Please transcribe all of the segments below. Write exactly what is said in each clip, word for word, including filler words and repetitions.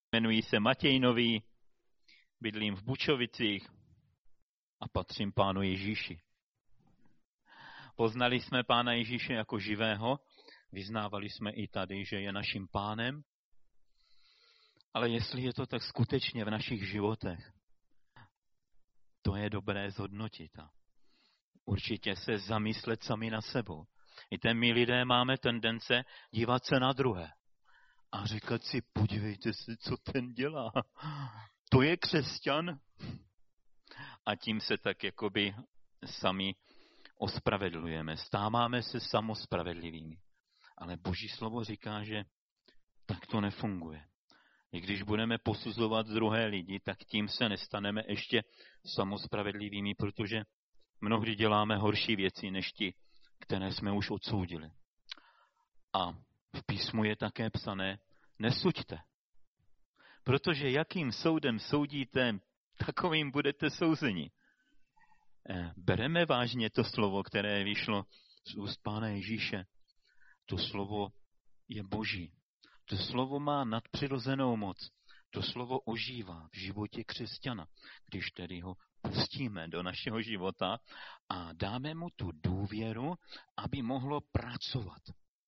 Jmenuji se Matěj Nový, bydlím v Bučovicích a patřím Pánu Ježíši. Poznali jsme Pána Ježíše jako živého, vyznávali jsme i tady, že je naším Pánem, ale jestli je to tak skutečně v našich životech, to je dobré zhodnotit a určitě se zamyslet sami na sebou. Víte, my lidé máme tendence dívat se na druhé a říkat si, podívejte se, co ten dělá. To je křesťan. A tím se tak jakoby sami ospravedlujeme. Stáváme se samospravedlivými. Ale Boží slovo říká, že tak to nefunguje. I když budeme posuzovat druhé lidi, tak tím se nestaneme ještě samospravedlivými, protože mnohdy děláme horší věci, než ti, které jsme už odsoudili. A v písmu je také psané, nesuďte. Protože jakým soudem soudíte, takovým budete souzeni. Bereme vážně to slovo, které vyšlo z úst Pána Ježíše. To slovo je Boží. To slovo má nadpřirozenou moc. To slovo ožívá v životě křesťana, když tedy ho pustíme do našeho života a dáme mu tu důvěru, aby mohlo pracovat.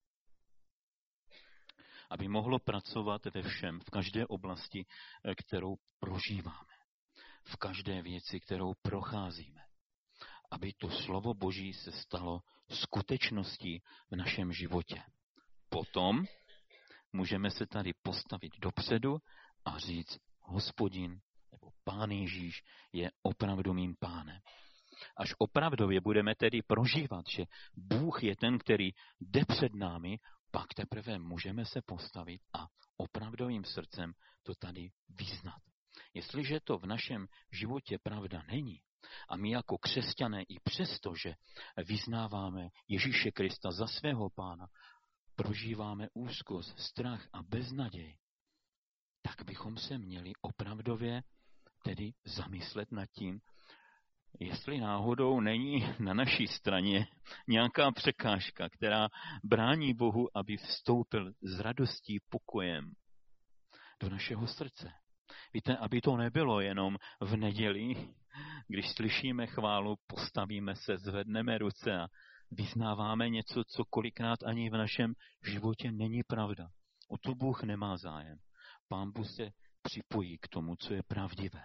Aby mohlo pracovat ve všem, v každé oblasti, kterou prožíváme. V každé věci, kterou procházíme. Aby to slovo Boží se stalo skutečností v našem životě. Potom můžeme se tady postavit dopředu a říct, Hospodin nebo Pán Ježíš je opravdu mým pánem. Až opravdově budeme tedy prožívat, že Bůh je ten, který jde před námi, pak teprve můžeme se postavit a opravdovým srdcem to tady vyznat. Jestliže to v našem životě pravda není, a my jako křesťané i přesto, že vyznáváme Ježíše Krista za svého pána, prožíváme úzkost, strach a beznaděj, tak bychom se měli opravdově tedy zamyslet nad tím, jestli náhodou není na naší straně nějaká překážka, která brání Bohu, aby vstoupil s radostí, pokojem do našeho srdce. Víte, aby to nebylo jenom v neděli, když slyšíme chválu, postavíme se, zvedneme ruce a vyznáváme něco, co kolikrát ani v našem životě není pravda. O to Bůh nemá zájem. Pán Bůh se připojí k tomu, co je pravdivé.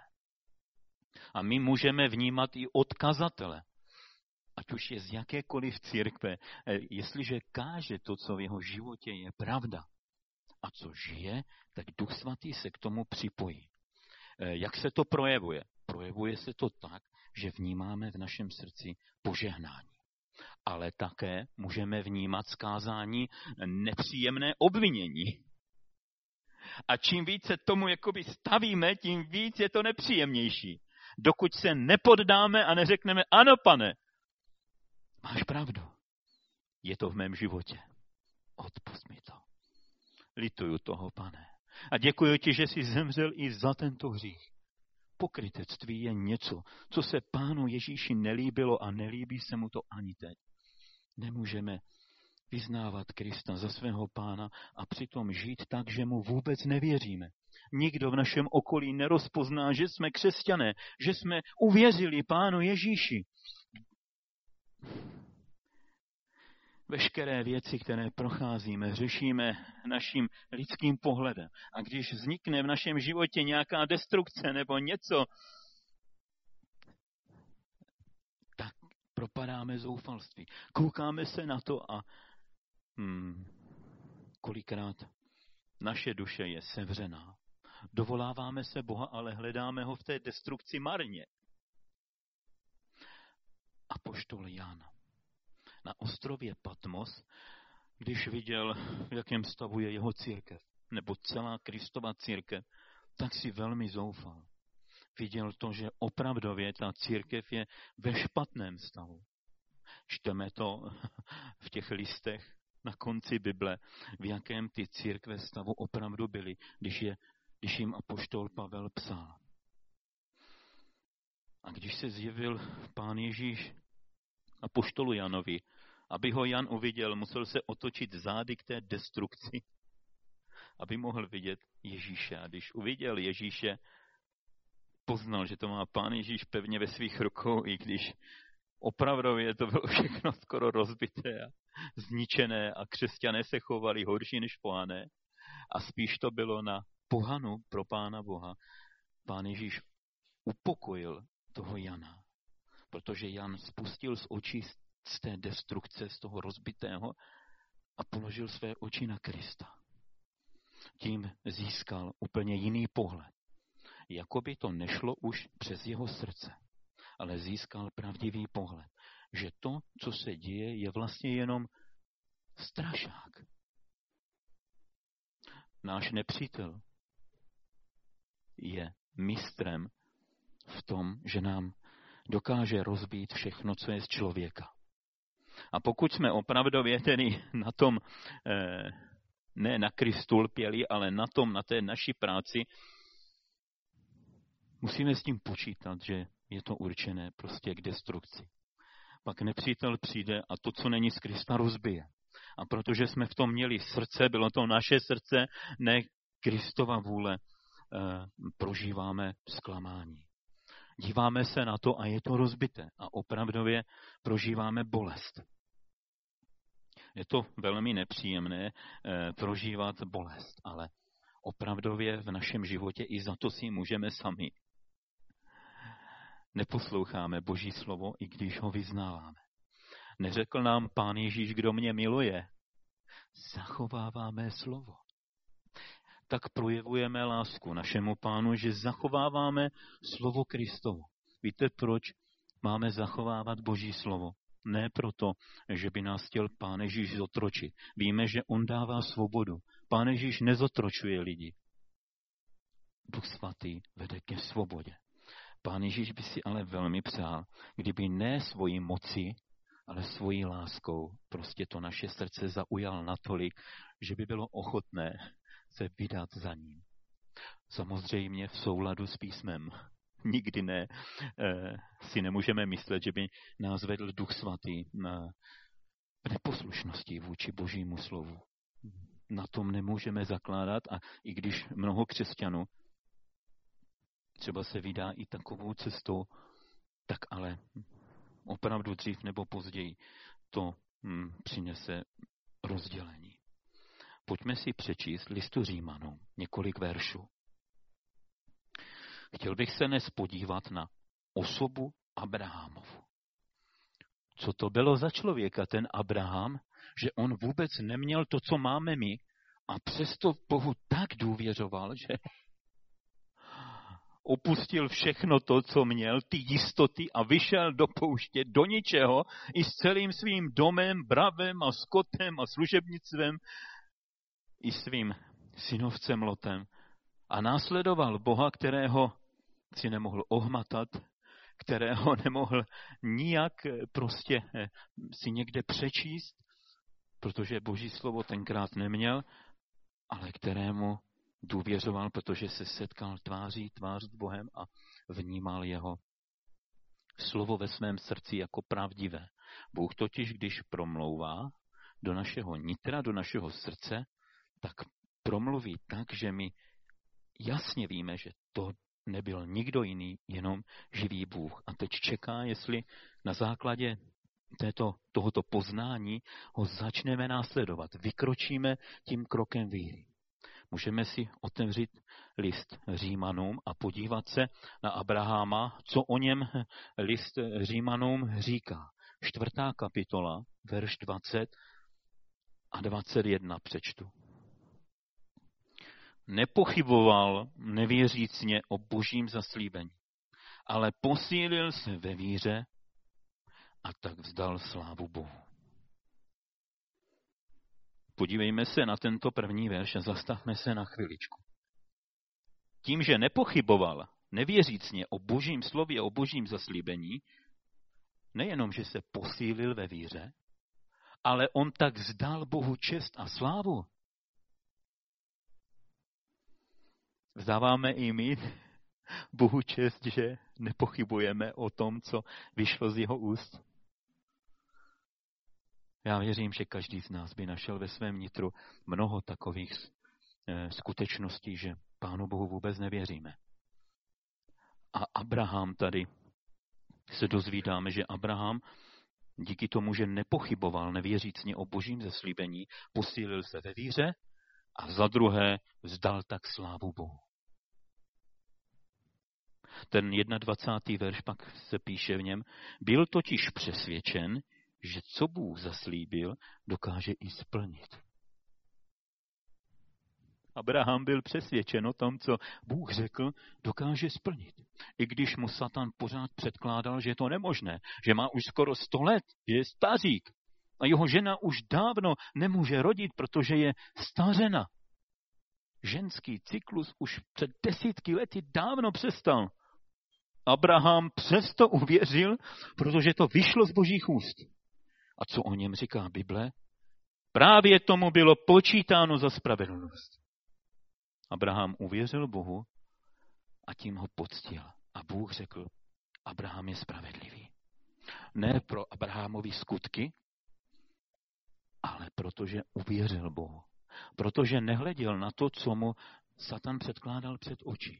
A my můžeme vnímat i od kazatele, ať už je z jakékoliv církve, jestliže káže to, co v jeho životě je pravda a co žije, tak Duch Svatý se k tomu připojí. Jak se to projevuje? Projevuje se to tak, že vnímáme v našem srdci požehnání. Ale také můžeme vnímat z kázání nepříjemné obvinění. A čím více tomu jakoby stavíme, tím víc je to nepříjemnější. Dokud se nepoddáme a neřekneme, ano, pane, máš pravdu. Je to v mém životě. Odpusť mi to. Lituju toho, pane. A děkuji ti, že jsi zemřel i za tento hřích. Pokrytectví je něco, co se Pánu Ježíši nelíbilo a nelíbí se mu to ani teď. Nemůžeme vyznávat Krista za svého pána a přitom žít tak, že mu vůbec nevěříme. Nikdo v našem okolí nerozpozná, že jsme křesťané, že jsme uvěřili Pánu Ježíši. Veškeré věci, které procházíme, řešíme naším lidským pohledem. A když vznikne v našem životě nějaká destrukce nebo něco, tak propadáme zoufalství. Koukáme se na to a hmm, kolikrát naše duše je sevřená. Dovoláváme se Boha, ale hledáme ho v té destrukci marně. Apoštol Jan na ostrově Patmos, když viděl, v jakém stavu je jeho církev, nebo celá Kristova církev, tak si velmi zoufal. Viděl to, že opravdově ta církev je ve špatném stavu. Čteme to v těch listech na konci Bible, v jakém ty církve stavu opravdu byly, když, je, když jim apoštol Pavel psal. A když se zjevil Pán Ježíš apoštolu Janovi, aby ho Jan uviděl, musel se otočit zády k té destrukci aby mohl vidět Ježíše. A když uviděl Ježíše, poznal, že to má Pán Ježíš pevně ve svých rukou, i když opravdově to bylo všechno skoro rozbité a zničené a křesťané se chovali horší než pohané. A spíš to bylo na pohanu pro Pána Boha. Pán Ježíš upokojil toho Jana, protože Jan spustil z očí z té destrukce, z toho rozbitého a položil své oči na Krista. Tím získal úplně jiný pohled. Jakoby to nešlo už přes jeho srdce, ale získal pravdivý pohled, že to, co se děje, je vlastně jenom strašák. Náš nepřítel je mistrem v tom, že nám dokáže rozbít všechno, co je z člověka. A pokud jsme opravdově tedy na tom, eh, ne na Kristu lpěli, ale na tom, na té naší práci, musíme s tím počítat, že je to určené prostě k destrukci. Pak nepřítel přijde a to, co není z Krista, rozbije. A protože jsme v tom měli srdce, bylo to naše srdce, ne Kristova vůle, eh, prožíváme zklamání. Díváme se na to a je to rozbité. A opravdově prožíváme bolest. Je to velmi nepříjemné eh, prožívat bolest, ale opravdově v našem životě i za to si můžeme sami. Neposloucháme Boží slovo, i když ho vyznáváme. Neřekl nám Pán Ježíš, kdo mě miluje. Zachováváme slovo. Tak projevujeme lásku našemu Pánu, že zachováváme slovo Kristovo. Víte, proč máme zachovávat Boží slovo? Ne proto, že by nás chtěl Pán Ježíš zotročit. Víme, že on dává svobodu. Pán Ježíš nezotročuje lidi. Duch svatý vede ke svobodě. Pán Ježíš by si ale velmi přál, kdyby ne svojí moci, ale svojí láskou prostě to naše srdce zaujal natolik, že by bylo ochotné se vydat za ním. Samozřejmě v souladu s písmem. Nikdy ne, eh, si nemůžeme myslet, že by nás vedl Duch svatý na neposlušnosti vůči Božímu slovu. Na tom nemůžeme zakládat a i když mnoho křesťanů třeba se vydá i takovou cestou, tak ale opravdu dřív nebo později to hm, přinese rozdělení. Pojďme si přečíst listu Římanům několik veršů. Chtěl bych se dnes podívat na osobu Abrahamovu. Co to bylo za člověka ten Abraham, že on vůbec neměl to, co máme my, a přesto Bohu tak důvěřoval, že opustil všechno to, co měl, ty jistoty a vyšel do pouště, do ničeho i s celým svým domem, bravem a skotem a služebnictvem i svým synovcem Lotem a následoval Boha, kterého si nemohl ohmatat, kterého nemohl nijak prostě si někde přečíst, protože Boží slovo tenkrát neměl, ale kterému důvěřoval, protože se setkal tváří tvář s Bohem a vnímal jeho slovo ve svém srdci jako pravdivé. Bůh totiž, když promlouvá do našeho nitra, do našeho srdce, tak promluví tak, že my jasně víme, že to nebyl nikdo jiný, jenom živý Bůh. A teď čeká, jestli na základě této, tohoto poznání ho začneme následovat. Vykročíme tím krokem víry. Můžeme si otevřít list Římanům a podívat se na Abraháma, co o něm list Římanům říká. Čtvrtá kapitola, verš dvacet a dvacet jedna přečtu. Nepochyboval nevěřícně o Božím zaslíbení, ale posílil se ve víře a tak vzdal slávu Bohu. Podívejme se na tento první verš a zastavme se na chviličku. Tím, že nepochyboval nevěřícně o Božím slově, o Božím zaslíbení, nejenom, že se posílil ve víře, ale on tak vzdal Bohu čest a slávu. Vzdáváme i my Bohu čest, že nepochybujeme o tom, co vyšlo z jeho úst. Já věřím, že každý z nás by našel ve svém nitru mnoho takových e, skutečnosti, že Pánu Bohu vůbec nevěříme. A Abraham tady se dozvídáme, že Abraham díky tomu, že nepochyboval nevěřícně o božím zaslíbení, posílil se ve víře a za druhé vzdal tak slávu Bohu. Ten dvacátý první verš pak se píše v něm, byl totiž přesvědčen, že co Bůh zaslíbil, dokáže i splnit. Abraham byl přesvědčen o tom, co Bůh řekl, dokáže splnit. I když mu Satan pořád předkládal, že je to nemožné, že má už skoro sto let, že je stařík a jeho žena už dávno nemůže rodit, protože je stařena. Ženský cyklus už před desítky lety dávno přestal. Abraham přesto uvěřil, protože to vyšlo z božích úst. A co o něm říká Bible? Právě tomu bylo počítáno za spravedlnost. Abraham uvěřil Bohu a tím ho poctil. A Bůh řekl, Abraham je spravedlivý. Ne pro Abrahamovy skutky, ale protože uvěřil Bohu. Protože nehleděl na to, co mu Satan předkládal před oči.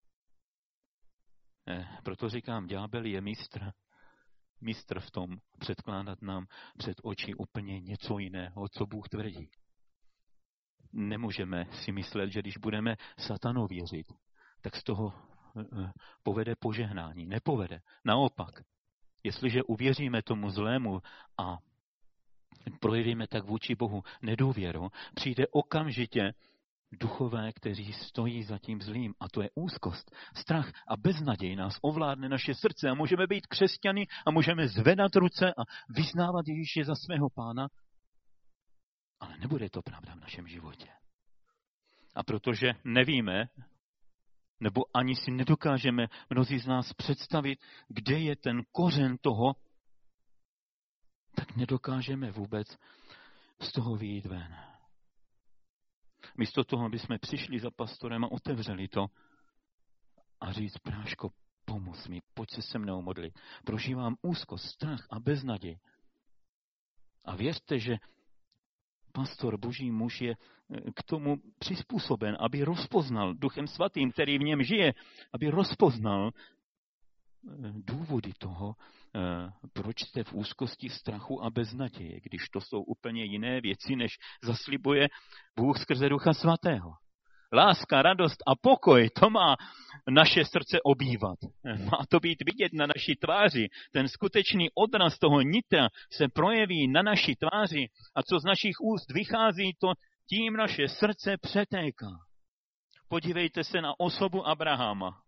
Ne, proto říkám, ďábel je mistr. Mistr v tom předkládat nám před oči úplně něco jiného, co Bůh tvrdí. Nemůžeme si myslet, že když budeme Satanu věřit, tak z toho povede požehnání. Nepovede. Naopak, jestliže uvěříme tomu zlému a projevíme tak vůči Bohu nedůvěru, přijde okamžitě duchové, kteří stojí za tím zlým. A to je úzkost, strach a beznaděj nás ovládne naše srdce a můžeme být křesťany a můžeme zvedat ruce a vyznávat Ježíše za svého Pána, ale nebude to pravda v našem životě. A protože nevíme, nebo ani si nedokážeme mnozí z nás představit, kde je ten kořen toho, tak nedokážeme vůbec z toho vyjít ven. Místo toho, aby jsme přišli za pastorem a otevřeli to a říct, Práško, pomoz mi, pojď se se mnou modlit. Prožívám úzkost, strach a beznaděj. A věřte, že pastor, boží muž je k tomu přizpůsoben, aby rozpoznal Duchem Svatým, který v něm žije, aby rozpoznal důvody toho, proč jste v úzkosti, strachu a beznaděje, když to jsou úplně jiné věci, než zaslibuje Bůh skrze Ducha Svatého. Láska, radost a pokoj, to má naše srdce obývat. Má to být vidět na naší tváři. Ten skutečný odraz toho nitra se projeví na naší tváři a co z našich úst vychází, to tím naše srdce přetéká. Podívejte se na osobu Abrahama.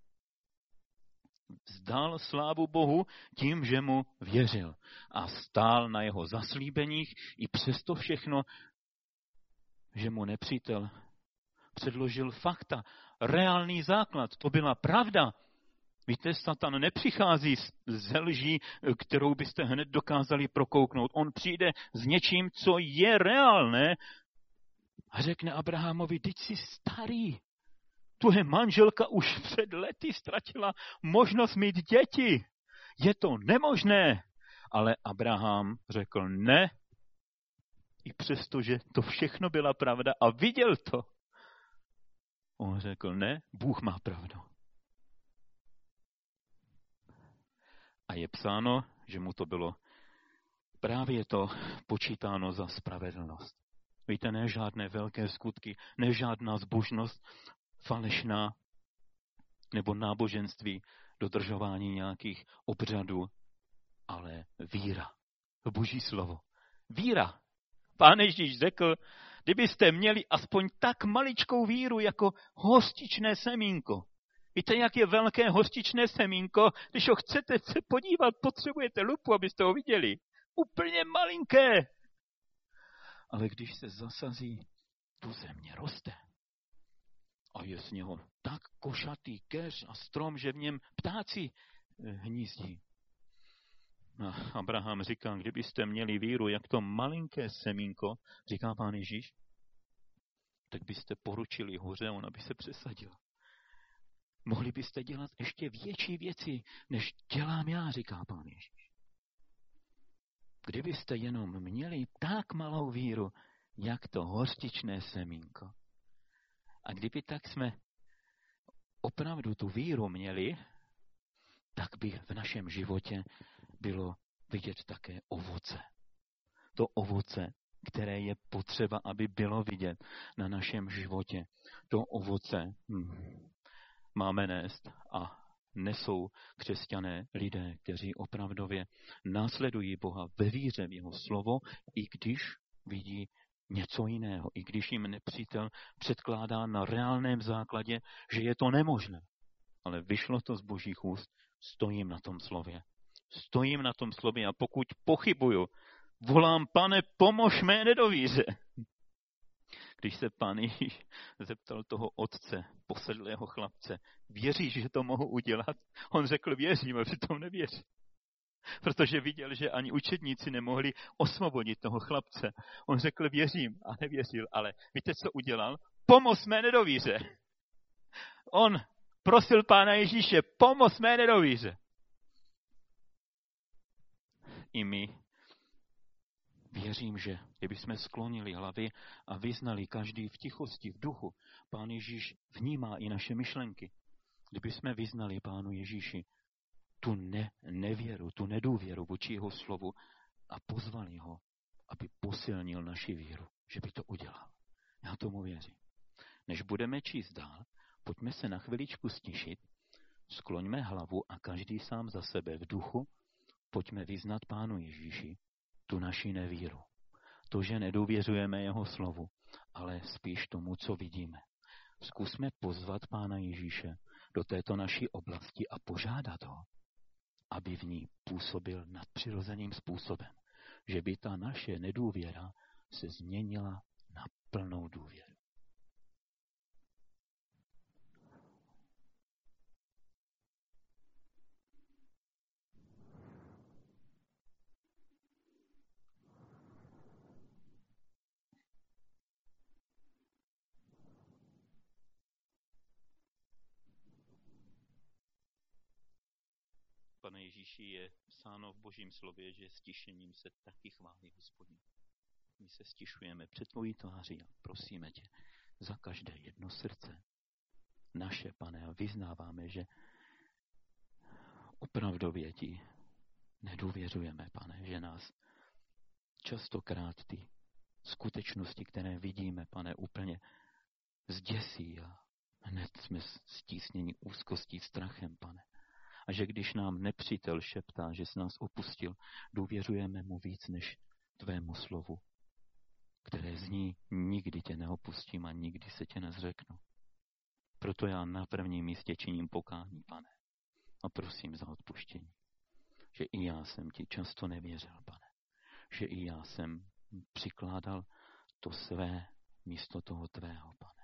Vzdal slávu Bohu tím, že mu věřil a stál na jeho zaslíbeních i přesto všechno, že mu nepřítel předložil fakta, reálný základ. To byla pravda. Víte, Satan nepřichází z lží, kterou byste hned dokázali prokouknout. On přijde s něčím, co je reálné a řekne Abrahamovi, teď jsi starý. Tvoje manželka už před lety ztratila možnost mít děti. Je to nemožné. Ale Abraham řekl ne, i přesto, že to všechno byla pravda a viděl to. On řekl ne, Bůh má pravdu. A je psáno, že mu to bylo právě to počítáno za spravedlnost. Víte, ne žádné velké skutky, ne žádná zbožnost, falešná nebo náboženství, dodržování nějakých obřadů, ale víra. Boží slovo. Víra. Pán Ježíš řekl, kdybyste měli aspoň tak maličkou víru jako hořčičné semínko. Víte, jak je velké hořčičné semínko? Když ho chcete se podívat, potřebujete lupu, abyste ho viděli. Úplně malinké. Ale když se zasazí, do země roste. A je z něho tak košatý keř a strom, že v něm ptáci hnízdí. A Abraham říká, kdybyste měli víru, jak to malinké semínko, říká Pán Ježíš, tak byste poručili hoře, on aby se přesadil. Mohli byste dělat ještě větší věci, než dělám já, říká Pán Ježíš. Kdybyste jenom měli tak malou víru, jak to hořčičné semínko. A kdyby tak jsme opravdu tu víru měli, tak by v našem životě bylo vidět také ovoce. To ovoce, které je potřeba, aby bylo vidět na našem životě. To ovoce hm, máme nést a nesou křesťané lidé, kteří opravdově následují Boha ve víře v jeho slovo, i když vidí něco jiného, i když jim nepřítel předkládá na reálném základě, že je to nemožné. Ale vyšlo to z Božích úst, stojím na tom slově. Stojím na tom slově a pokud pochybuju, volám, Pane, pomož mé nedovíře. Když se Pán Ježíš zeptal toho otce, posedlého chlapce, věříš, že to mohu udělat? On řekl, věřím, a přitom nevěří. Protože viděl, že ani učedníci nemohli osvobodit toho chlapce. On řekl, věřím, a nevěřil, ale víte, co udělal? Pomoz mé nedovíře. On prosil Pána Ježíše, pomoz mé nedovíře. I my věřím, že kdybychom sklonili hlavy a vyznali každý v tichosti, v duchu, Pán Ježíš vnímá i naše myšlenky. Kdybychom vyznali Pánu Ježíši tu ne, nevěru, tu nedůvěru vůči jeho slovu a pozvali ho, aby posilnil naši víru, že by to udělal. Já tomu věřím. Než budeme číst dál, pojďme se na chviličku stišit, skloňme hlavu a každý sám za sebe v duchu, pojďme vyznat Pánu Ježíši tu naši nevíru. To, že nedůvěřujeme jeho slovu, ale spíš tomu, co vidíme. Zkusme pozvat Pána Ježíše do této naší oblasti a požádat ho, aby v ní působil nadpřirozeným způsobem. Že by ta naše nedůvěra se změnila na plnou důvěru. Pane Ježíši, je psáno v Božím slově, že stišením se taky chválí Hospodin. My se stišujeme před tvojí tváří a prosíme tě za každé jedno srdce naše, Pane, a vyznáváme, že opravdově ti nedůvěřujeme, Pane, že nás častokrát ty skutečnosti, které vidíme, Pane, úplně zděsí a hned jsme stísněni úzkostí, strachem, Pane. A že když nám nepřítel šeptá, že jsi nás opustil, důvěřujeme mu víc než tvému slovu, které zní, nikdy tě neopustím a nikdy se tě nezřeknu. Proto já na prvním místě činím pokání, Pane. A prosím za odpuštění. Že i já jsem ti často nevěřil, Pane. Že i já jsem přikládal to své místo toho tvého, Pane.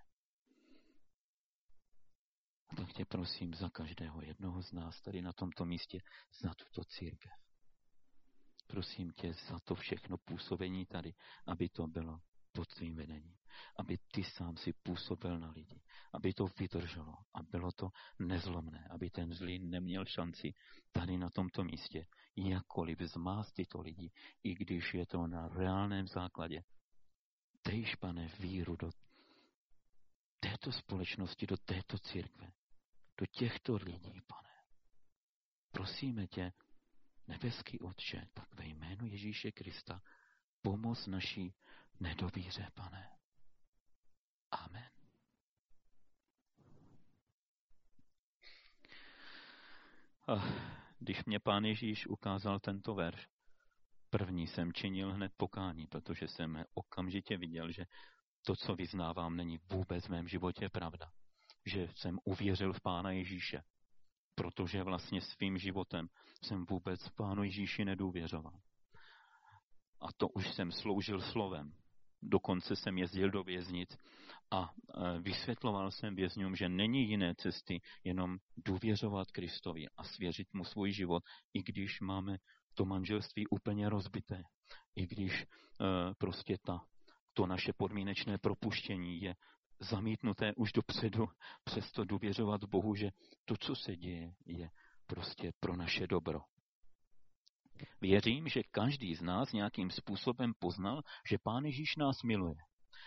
A tak tě prosím za každého jednoho z nás tady na tomto místě, za tuto církev. Prosím tě za to všechno působení tady, aby to bylo pod tvým vedením. Aby ty sám si působil na lidi. Aby to vydrželo a bylo to nezlomné. Aby ten zlý neměl šanci tady na tomto místě jakkoliv zmást tyto lidi, i když je to na reálném základě. Dejš, Pane, víru do této společnosti, do této církve, do těchto lidí, Pane. Prosíme tě, nebeský Otče, tak ve jménu Ježíše Krista pomoz naší nedovíře, Pane. Amen. A když mě Pán Ježíš ukázal tento verš, první jsem činil hned pokání, protože jsem okamžitě viděl, že to, co vyznávám, není vůbec v mém životě pravda. Že jsem uvěřil v Pána Ježíše, protože vlastně svým životem jsem vůbec Pánu Ježíši nedůvěřoval. A to už jsem sloužil slovem. Dokonce jsem jezdil do věznic a vysvětloval jsem vězňům, že není jiné cesty, jenom důvěřovat Kristovi a svěřit mu svůj život, i když máme to manželství úplně rozbité. I když prostě ta, to naše podmínečné propuštění je zamítnuté už dopředu, přesto důvěřovat Bohu, že to, co se děje, je prostě pro naše dobro. Věřím, že každý z nás nějakým způsobem poznal, že Pán Ježíš nás miluje.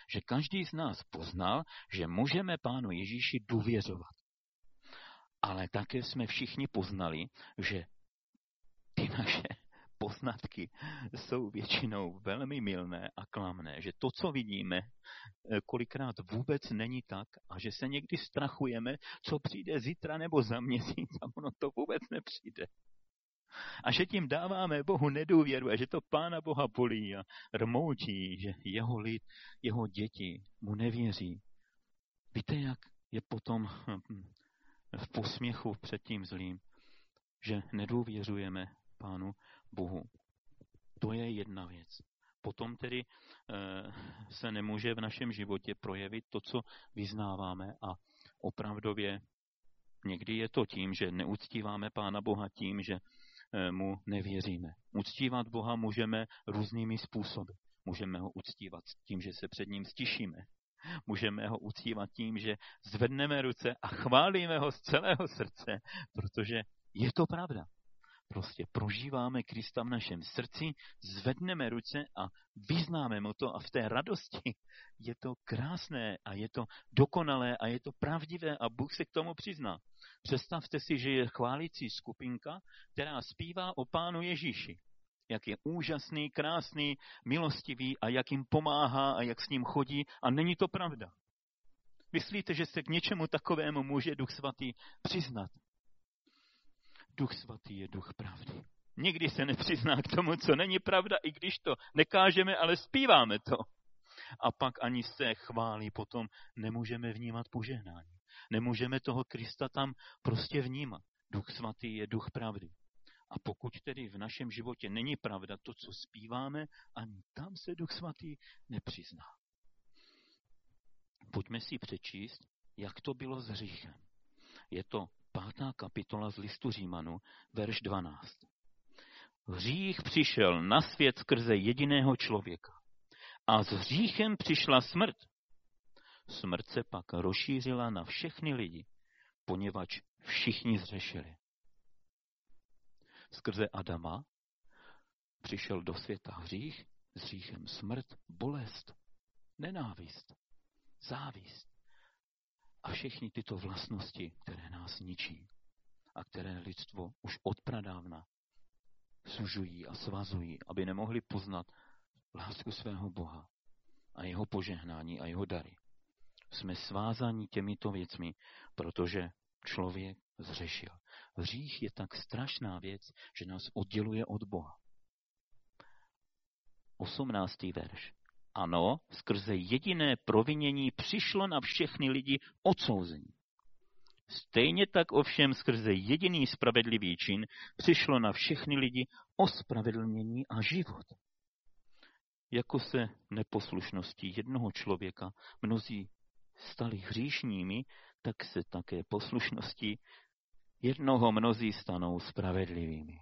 že každý z nás poznal, že můžeme Pánu Ježíši důvěřovat. Ale také jsme všichni poznali, že ty naše poznatky jsou většinou velmi mylné a klamné, že to, co vidíme, kolikrát vůbec není tak a že se někdy strachujeme, co přijde zítra nebo za měsíc a ono to vůbec nepřijde. A že tím dáváme Bohu nedůvěru a že to Pána Boha bolí a rmoutí, že jeho lid, jeho děti mu nevěří. Víte, jak je potom v posměchu před tím zlým, že nedůvěřujeme Pánu Bohu. To je jedna věc. Potom tedy e, se nemůže v našem životě projevit to, co vyznáváme a opravdově někdy je to tím, že neuctíváme Pána Boha tím, že e, mu nevěříme. Uctívat Boha můžeme různými způsoby. Můžeme ho uctívat tím, že se před ním stišíme. Můžeme ho uctívat tím, že zvedneme ruce a chválíme ho z celého srdce, protože je to pravda. Prostě prožíváme Krista v našem srdci, zvedneme ruce a vyznáme mu to a v té radosti je to krásné a je to dokonalé a je to pravdivé a Bůh se k tomu přizná. Představte si, že je chválící skupinka, která zpívá o Pánu Ježíši. Jak je úžasný, krásný, milostivý a jak jim pomáhá a jak s ním chodí a není to pravda. Myslíte, že se k něčemu takovému může Duch Svatý přiznat? Duch Svatý je duch pravdy. Nikdy se nepřizná k tomu, co není pravda, i když to nekážeme, ale zpíváme to. A pak ani se chválí, potom nemůžeme vnímat požehnání. Nemůžeme toho Krista tam prostě vnímat. Duch Svatý je duch pravdy. A pokud tedy v našem životě není pravda to, co zpíváme, ani tam se Duch Svatý nepřizná. Pojďme si přečíst, jak to bylo s hříchem. Je to pátá kapitola z listu Římanů, verš dvanáct. Hřích přišel na svět skrze jediného člověka. A s hříchem přišla smrt. Smrt se pak rozšířila na všechny lidi, poněvadž všichni zřešili. Skrze Adama přišel do světa hřích, s hříchem smrt, bolest, nenávist, závist a všechny tyto vlastnosti, které nás ničí a které lidstvo už od pradávna sužují a svazují, aby nemohli poznat lásku svého Boha a jeho požehnání a jeho dary. Jsme svázáni těmito věcmi, protože člověk zřešil. Hřích je tak strašná věc, že nás odděluje od Boha. Osmnáctý verš. Ano, skrze jediné provinění přišlo na všechny lidi odsouzení. Stejně tak ovšem skrze jediný spravedlivý čin přišlo na všechny lidi ospravedlnění a život. Jako se neposlušností jednoho člověka mnozí stali hříšními, tak se také poslušností jednoho mnozí stanou spravedlivými.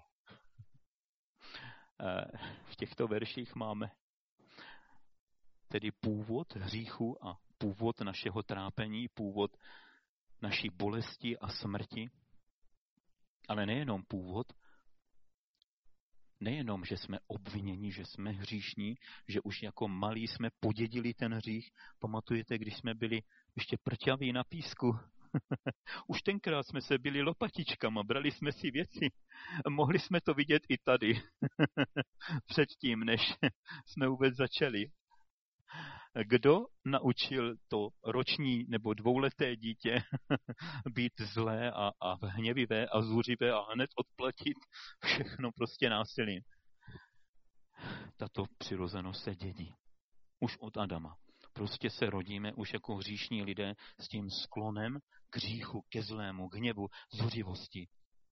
V těchto verších máme tedy původ hříchu a původ našeho trápení, původ naší bolesti a smrti, ale nejenom původ, nejenom, že jsme obviněni, že jsme hříšní, že už jako malí jsme podědili ten hřích. Pamatujete, když jsme byli ještě prťaví na písku? Už tenkrát jsme se byli lopatičkama, brali jsme si věci. Mohli jsme to vidět i tady, předtím, než jsme vůbec začali. Kdo naučil to roční nebo dvouleté dítě být zlé a, a hněvivé a zuřivé a hned odplatit všechno prostě násilím? Tato přirozenost se dědí. Už od Adama. Prostě se rodíme už jako hříšní lidé s tím sklonem k hříchu, ke zlému, k hněvu, zuřivosti.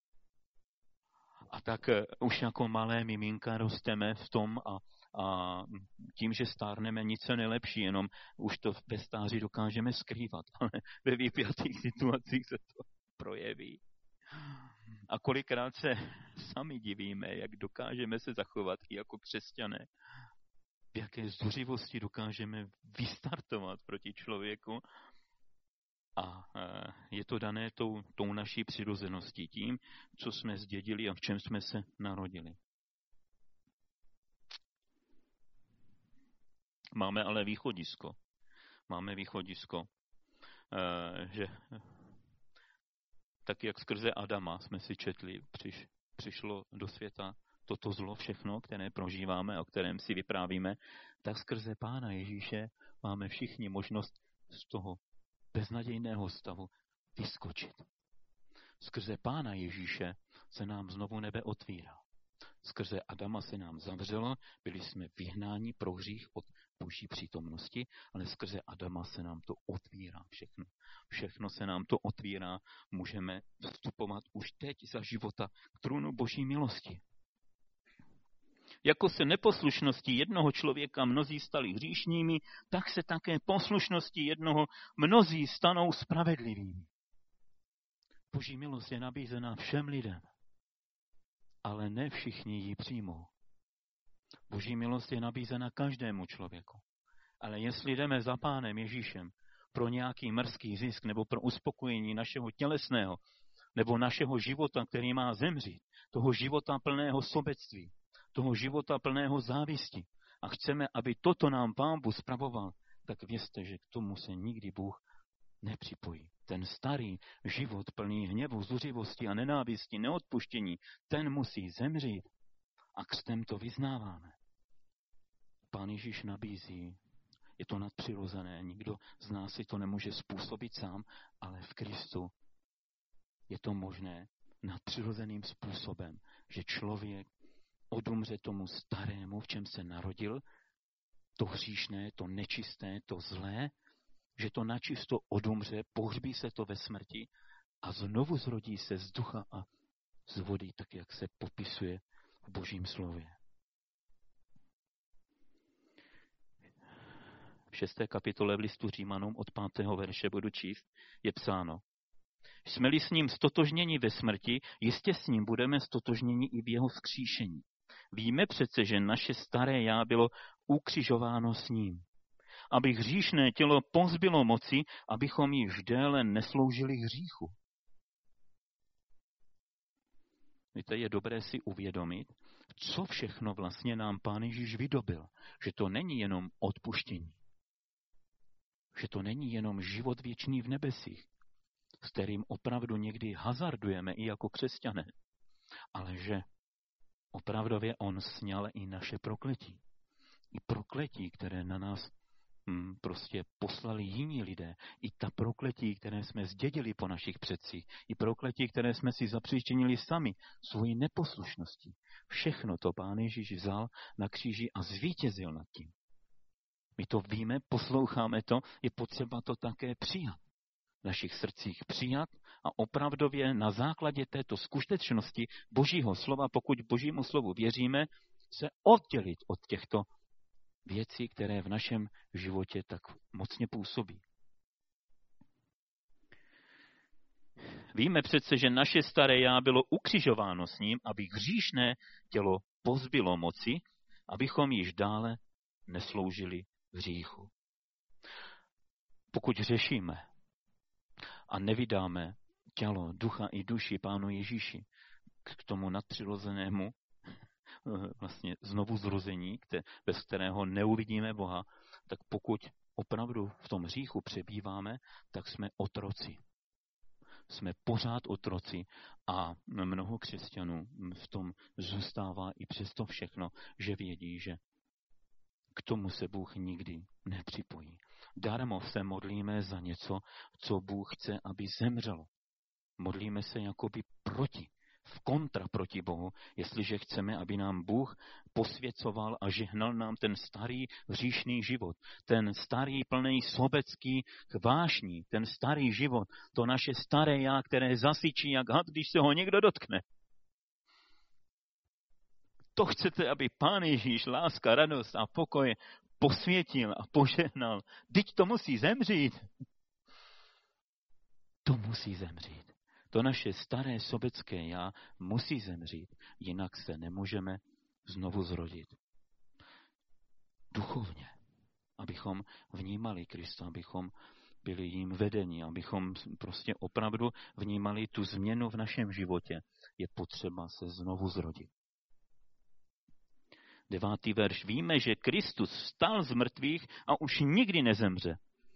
A tak už jako malé miminka rosteme v tom a A tím, že stárneme, nic se nelepší, jenom už to ve stáří dokážeme skrývat, ale ve vypjatých situacích se to projeví. A kolikrát se sami divíme, jak dokážeme se zachovat i jako křesťané, v jaké zuřivosti dokážeme vystartovat proti člověku. A je to dané tou, tou naší přirozeností, tím, co jsme zdědili a v čem jsme se narodili. Máme ale východisko. máme východisko, že tak jak skrze Adama jsme si četli, přiš, přišlo do světa toto zlo všechno, které prožíváme, o kterém si vyprávíme, tak skrze Pána Ježíše máme všichni možnost z toho beznadějného stavu vyskočit. Skrze Pána Ježíše se nám znovu nebe otvírá. Skrze Adama se nám zavřelo, byli jsme vyhnáni pro hřích od Boží přítomnosti, ale skrze Adama se nám to otvírá všechno. Všechno se nám to otvírá, můžeme vstupovat už teď za života k trůnu Boží milosti. Jako se neposlušností jednoho člověka mnozí stali hříšními, tak se také poslušností jednoho mnozí stanou spravedlivými. Boží milost je nabízená všem lidem, ale ne všichni ji přijmou. Boží milost je nabízena každému člověku. Ale jestli jdeme za Pánem Ježíšem pro nějaký mrzký zisk nebo pro uspokojení našeho tělesného nebo našeho života, který má zemřít, toho života plného sobectví, toho života plného závisti a chceme, aby toto nám Pán Bůh spravoval, tak vězte, že k tomu se nikdy Bůh nepřipojí. Ten starý život plný hněvu, zuřivosti a nenávisti, neodpuštění, ten musí zemřít a křtem to vyznáváme. Pán Ježíš nabízí, je to nadpřirozené, nikdo z nás si to nemůže způsobit sám, ale v Kristu je to možné nadpřirozeným způsobem, že člověk odumře tomu starému, v čem se narodil, to hříšné, to nečisté, to zlé, že to načisto odumře, pohřbí se to ve smrti a znovu zrodí se z ducha a z vody, tak jak se popisuje v Božím slově. V šesté kapitole v listu Římanům od pátého verše budu číst, je psáno: Jsme-li s ním stotožněni ve smrti, jistě s ním budeme stotožněni i v jeho vzkříšení. Víme přece, že naše staré já bylo ukřižováno s ním, aby hříšné tělo pozbylo moci, abychom již déle nesloužili hříchu. Víte, je dobré si uvědomit, co všechno vlastně nám Pán Ježíš vydobil. Že to není jenom odpuštění. Že to není jenom život věčný v nebesích, s kterým opravdu někdy hazardujeme i jako křesťané, ale že opravdově on sňal i naše prokletí. I prokletí, které na nás hm, prostě poslali jiní lidé. I ta prokletí, které jsme zdědili po našich předcích. I prokletí, které jsme si zapříčinili sami svojí neposlušností. Všechno to Pán Ježíš vzal na kříži a zvítězil nad tím. My to víme, posloucháme to, je potřeba to také přijat. V našich srdcích přijat a opravdově na základě této skutečnosti Božího slova, pokud Božímu slovu věříme, se oddělit od těchto věcí, které v našem životě tak mocně působí. Víme přece, že naše staré já bylo ukřižováno s ním, aby hříšné tělo pozbylo moci, abychom již dále nesloužili hříchu. Pokud řešíme a nevydáme tělo, ducha i duši Pánu Ježíši k tomu nadpřirozenému vlastně znovu zrození, bez kterého neuvidíme Boha, tak pokud opravdu v tom hříchu přebýváme, tak jsme otroci. Jsme pořád otroci a mnoho křesťanů v tom zůstává i přesto všechno, že vědí, že k tomu se Bůh nikdy nepřipojí. Darmo se modlíme za něco, co Bůh chce, aby zemřelo. Modlíme se jakoby proti, v kontra proti Bohu, jestliže chceme, aby nám Bůh posvěcoval a žehnal nám ten starý hříšný život, ten starý plný sobecký vášní, ten starý život, to naše staré já, které zasyčí jak had, když se ho někdo dotkne. To chcete, aby Pán Ježíš, láska, radost a pokoj posvětil a požehnal. Vždyť to musí zemřít. To musí zemřít. To naše staré sobecké já musí zemřít, jinak se nemůžeme znovu zrodit. Duchovně, abychom vnímali Krista, abychom byli jím vedeni, abychom prostě opravdu vnímali tu změnu v našem životě, je potřeba se znovu zrodit. Devátý verš. Víme, že Kristus vstal z mrtvých a už nikdy nezemře.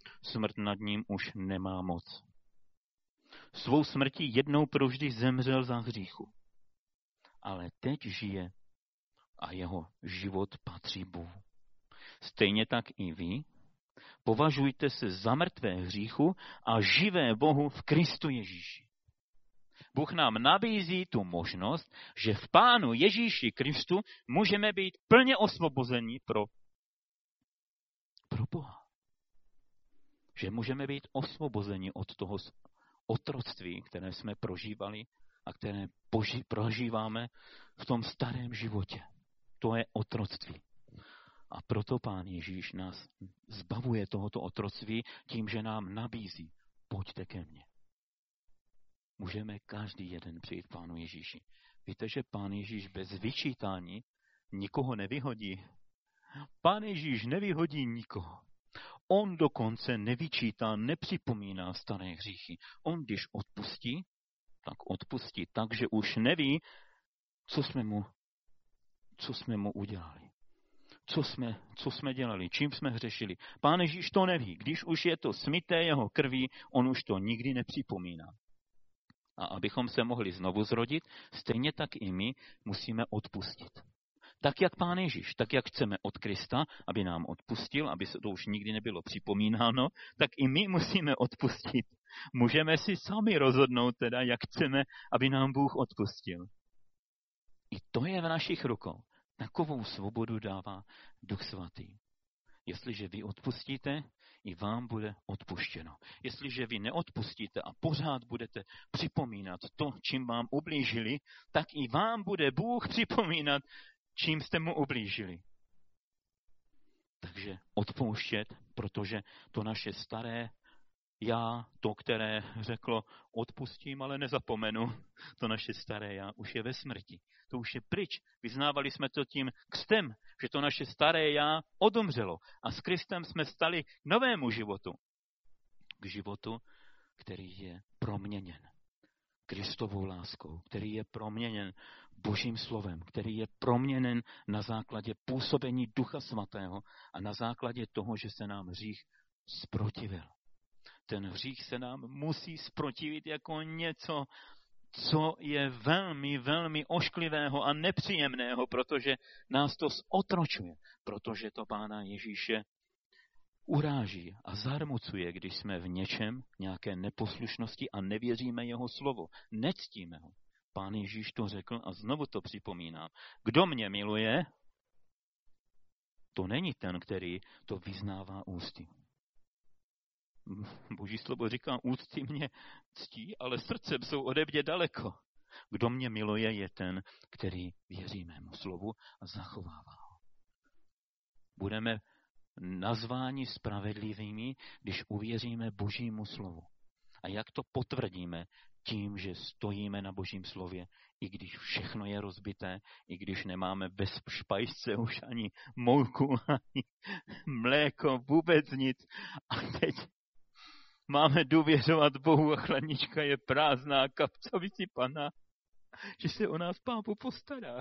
Smrt nad ním už nemá moc. Svou smrtí jednou provždy zemřel za hříchu. Ale teď žije a jeho život patří Bohu. Stejně tak i vy považujte se za mrtvé hříchu a živé Bohu v Kristu Ježíši. Bůh nám nabízí tu možnost, že v Pánu Ježíši Kristu můžeme být plně osvobozeni pro, pro Boha. Že můžeme být osvobozeni od toho otroctví, které jsme prožívali a které poži- prožíváme v tom starém životě. To je otroctví. A proto Pán Ježíš nás zbavuje tohoto otroctví tím, že nám nabízí, pojďte ke mně. Můžeme každý jeden přijít Pánu Ježíši. Víte, že Pán Ježíš bez vyčítání nikoho nevyhodí. Pán Ježíš nevyhodí nikoho. On dokonce nevyčítá, nepřipomíná staré hříchy. On, když odpustí, tak odpustí tak, že už neví, co jsme mu, co jsme mu udělali. Co jsme, co jsme dělali, čím jsme hřešili. Pán Ježíš to neví. Když už je to smyté jeho krví, on už to nikdy nepřipomíná. A abychom se mohli znovu zrodit, stejně tak i my musíme odpustit. Tak jak Pán Ježíš, tak jak chceme od Krista, aby nám odpustil, aby se to už nikdy nebylo připomínáno, tak i my musíme odpustit. Můžeme si sami rozhodnout teda, jak chceme, aby nám Bůh odpustil. I to je v našich rukou. Takovou svobodu dává Duch Svatý. Jestliže vy odpustíte, i vám bude odpuštěno. Jestliže vy neodpustíte a pořád budete připomínat to, čím vám ublížili, tak i vám bude Bůh připomínat, čím jste mu ublížili. Takže odpouštět, protože to naše staré já, to, které řeklo, odpustím, ale nezapomenu, to naše staré já už je ve smrti. To už je pryč. Vyznávali jsme to tím křtem, že to naše staré já odumřelo. A s Kristem jsme stali k novému životu. K životu, který je proměněn Kristovou láskou, který je proměněn Božím slovem, který je proměněn na základě působení Ducha Svatého a na základě toho, že se nám hřích zprotivil. Ten hřích se nám musí zprotivit jako něco, co je velmi, velmi ošklivého a nepříjemného, protože nás to zotročuje, protože to Pána Ježíše uráží a zarmucuje, když jsme v něčem, nějaké neposlušnosti a nevěříme jeho slovo, nectíme ho. Pán Ježíš to řekl a znovu to připomínám. Kdo mě miluje, to není ten, který to vyznává ústy. Boží slovo říká, ústy mě ctí, ale srdcem jsou ode mě daleko. Kdo mě miluje, je ten, který věří mému slovu a zachovává ho. Budeme nazváni spravedlivými, když uvěříme Božímu slovu. A jak to potvrdíme? Tím, že stojíme na Božím slově, i když všechno je rozbité, i když nemáme bez špajsce už ani mouku, ani mléko, vůbec nic. A teď máme důvěřovat Bohu a chladnička je prázdná, kapca vysypaná, že se o nás Pápu postará.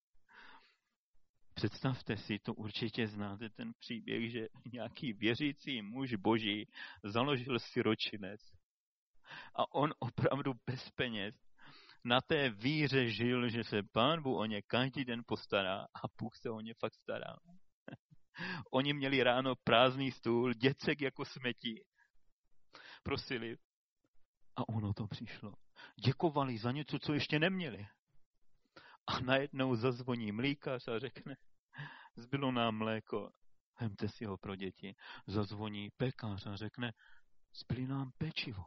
Představte si, to určitě znáte ten příběh, že nějaký věřící muž Boží založil siročinec a on opravdu bez peněz na té víře žil, že se Pán Bůh o ně každý den postará a Bůh se o ně fakt stará. Oni měli ráno prázdný stůl, děcek jako smetí. Prosili a ono to přišlo. Děkovali za něco, co ještě neměli. A najednou zazvoní mlýkař a řekne, zbylo nám mléko, vemte si ho pro děti. Zazvoní pekař a řekne, zbylo nám pečivo.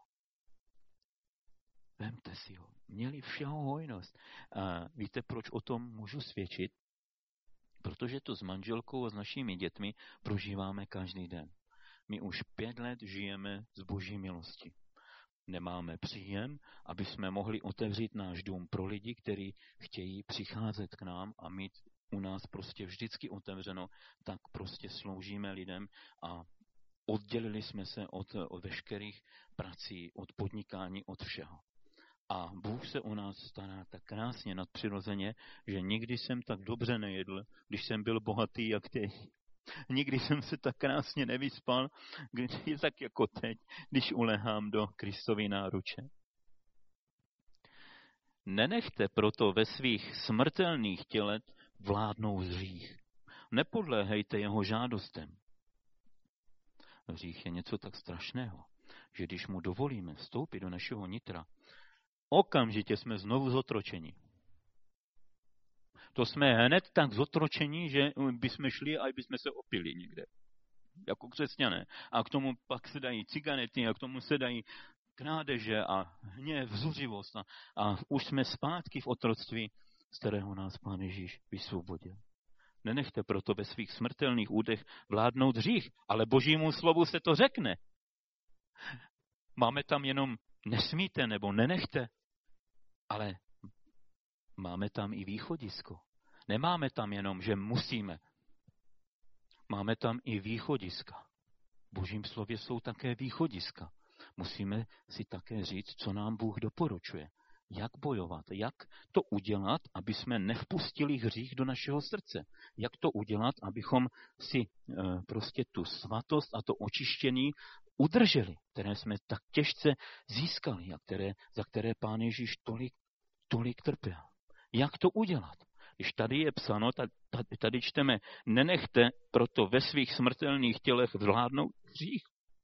Vemte si ho. Měli všeho hojnost. A víte, proč o tom můžu svědčit? Protože to s manželkou a s našimi dětmi prožíváme každý den. My už pět let žijeme z Boží milosti. Nemáme příjem, aby jsme mohli otevřít náš dům pro lidi, kteří chtějí přicházet k nám a mít u nás prostě vždycky otevřeno, tak prostě sloužíme lidem a oddělili jsme se od, od veškerých prací, od podnikání, od všeho. A Bůh se o nás stará tak krásně nadpřirozeně, že nikdy jsem tak dobře nejedl, když jsem byl bohatý jak teď. Nikdy jsem se tak krásně nevyspal, když, tak jako teď, když ulehám do Kristovy náruče. Nenechte proto ve svých smrtelných tělech vládnout hřích. Nepodléhejte jeho žádostem. Hřích je něco tak strašného, že když mu dovolíme vstoupit do našeho nitra, okamžitě jsme znovu zotročeni. To jsme hned tak zotročeni, že bychom šli a bychom se opili někde. Jako křesťané. A k tomu pak se dají cigarety a k tomu se dají krádeže a hněv, zuřivost. A, a už jsme zpátky v otroctví, z kterého nás Pán Ježíš vysvobodil. Nenechte proto ve svých smrtelných údech vládnout hřích, ale Božímu slovu se to řekne. Máme tam jenom nesmíte nebo nenechte, ale máme tam i východisko. Nemáme tam jenom, že musíme. Máme tam i východiska. V Božím slově jsou také východiska. Musíme si také říct, co nám Bůh doporučuje. Jak bojovat, jak to udělat, aby jsme nevpustili hřích do našeho srdce. Jak to udělat, abychom si e, prostě tu svatost a to očištění udrželi, které jsme tak těžce získali a které, za které Pán Ježíš tolik, tolik trpěl. Jak to udělat? Když tady je psáno, tady čteme, nenechte proto ve svých smrtelných tělech vládnout hřích.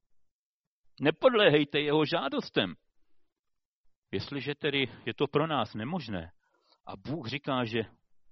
Nepodléhejte jeho žádostem. Jestliže tedy je to pro nás nemožné a Bůh říká, že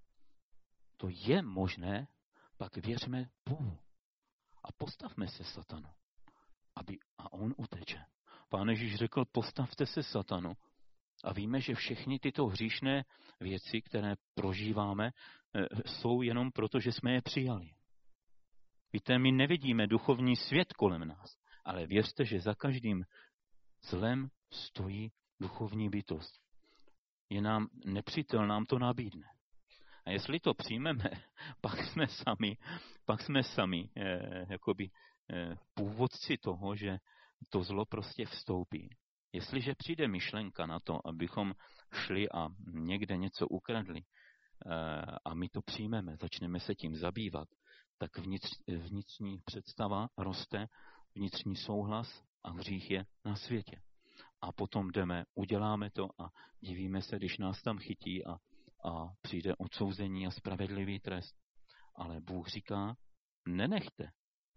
to je možné, pak věřme Bohu a postavme se satanu, aby a on uteče. Pán Ježíš řekl, postavte se satanu. A víme, že všechny tyto hříšné věci, které prožíváme, jsou jenom proto, že jsme je přijali. Víte, my nevidíme duchovní svět kolem nás, ale věřte, že za každým zlem stojí duchovní bytost. Je nám nepřítel, nám to nabídne. A jestli to přijmeme, pak jsme sami, pak jsme sami eh, jakoby eh, původci toho, že to zlo prostě vstoupí. Jestliže přijde myšlenka na to, abychom šli a někde něco ukradli eh, a my to přijmeme, začneme se tím zabývat, tak vnitř, vnitřní představa roste, vnitřní souhlas a hřích je na světě. A potom jdeme, uděláme to a divíme se, když nás tam chytí a, a přijde odsouzení a spravedlivý trest. Ale Bůh říká, nenechte.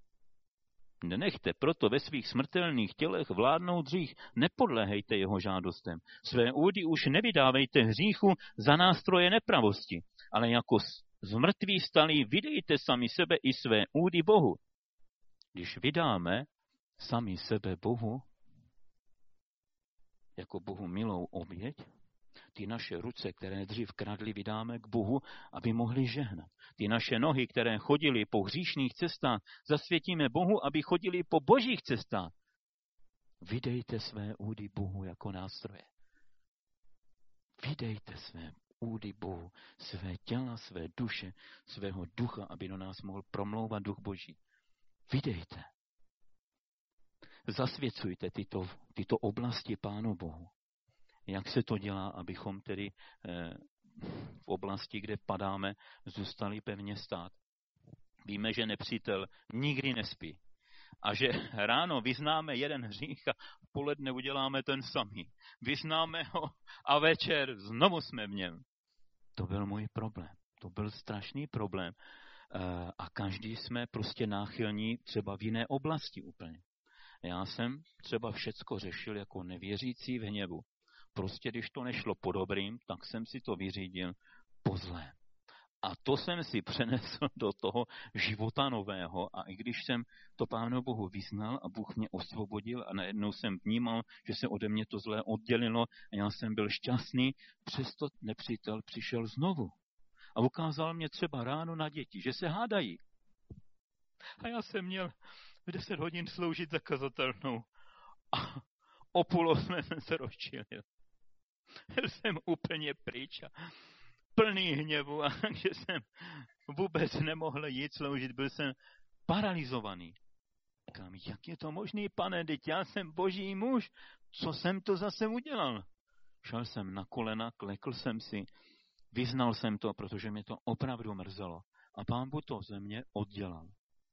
Nenechte proto ve svých smrtelných tělech vládnout hřích, nepodléhejte jeho žádostem. Své údy už nevydávejte hříchu za nástroje nepravosti, ale jako z mrtvých stalí vydejte sami sebe i své údy Bohu. Když vydáme sami sebe Bohu, jako Bohu milou oběť, ty naše ruce, které dřív kradli, vydáme k Bohu, aby mohli žehnat. Ty naše nohy, které chodily po hříšných cestách, zasvětíme Bohu, aby chodili po božích cestách. Vydejte své údy Bohu jako nástroje. Vydejte své údy Bohu, své těla, své duše, svého ducha, aby do nás mohl promlouvat duch Boží. Vydejte. Zasvěcujte tyto, tyto oblasti Pánu Bohu. Jak se to dělá, abychom tedy eh, v oblasti, kde padáme, zůstali pevně stát? Víme, že nepřítel nikdy nespí. A že ráno vyznáme jeden hřích a v poledne uděláme ten samý. Vyznáme ho a večer znovu jsme v něm. To byl můj problém. To byl strašný problém. Eh, a každý jsme prostě náchylní třeba v jiné oblasti úplně. Já jsem třeba všecko řešil jako nevěřící v hněvu. Prostě když to nešlo po dobrým, tak jsem si to vyřídil po zlém. A to jsem si přenesl do toho života nového. A i když jsem to Pánu Bohu vyznal a Bůh mě osvobodil a najednou jsem vnímal, že se ode mě to zlé oddělilo a já jsem byl šťastný, přesto nepřítel přišel znovu. A ukázal mě třeba ráno na děti, že se hádají. A já jsem měl v deset hodin sloužit za kazatelnou. A o půl osmé jsem se rozčilil. Byl jsem úplně pryč a plný hněvu, a takže jsem vůbec nemohl jít sloužit, byl jsem paralizovaný. Říkám, jak je to možný, pane, teď já jsem boží muž, co jsem to zase udělal? Šel jsem na kolena, klekl jsem si, vyznal jsem to, protože mě to opravdu mrzelo. A Pán Bůh to ze mě oddělal.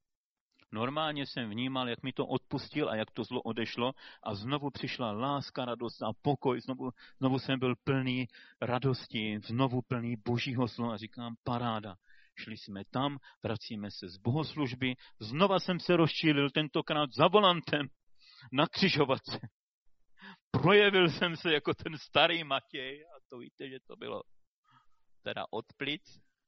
Normálně jsem vnímal, jak mi to odpustil a jak to zlo odešlo a znovu přišla láska, radost a pokoj. Znovu, znovu jsem byl plný radosti, znovu plný Božího slova. Říkám, paráda. Šli jsme tam, vracíme se z bohoslužby. Znova jsem se rozčílil, tentokrát za volantem na křižovatce. Projevil jsem se jako ten starý Matěj a to víte, že to bylo teda od plic.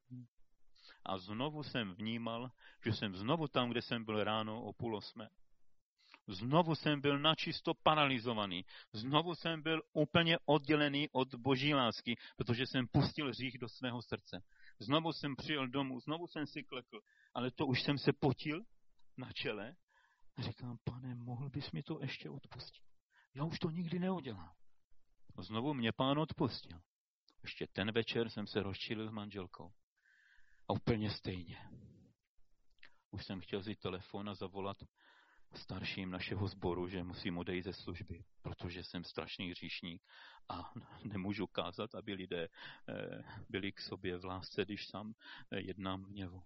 A znovu jsem vnímal, že jsem znovu tam, kde jsem byl ráno o půl osmé. Znovu jsem byl načisto paralizovaný. Znovu jsem byl úplně oddělený od Boží lásky, protože jsem pustil hřích do svého srdce. Znovu jsem přijel domů, znovu jsem si klekl, ale to už jsem se potil na čele. A říkám, Pane, mohl bys mi to ještě odpustit? Já už to nikdy neudělám. A znovu mě Pán odpustil. Ještě ten večer jsem se rozčílil s manželkou. A úplně stejně. Už jsem chtěl vzít telefon a zavolat starším našeho sboru, že musím odejít ze služby, protože jsem strašný hříšník a nemůžu kázat, aby lidé byli k sobě v lásce, když sám jednám v hněvu.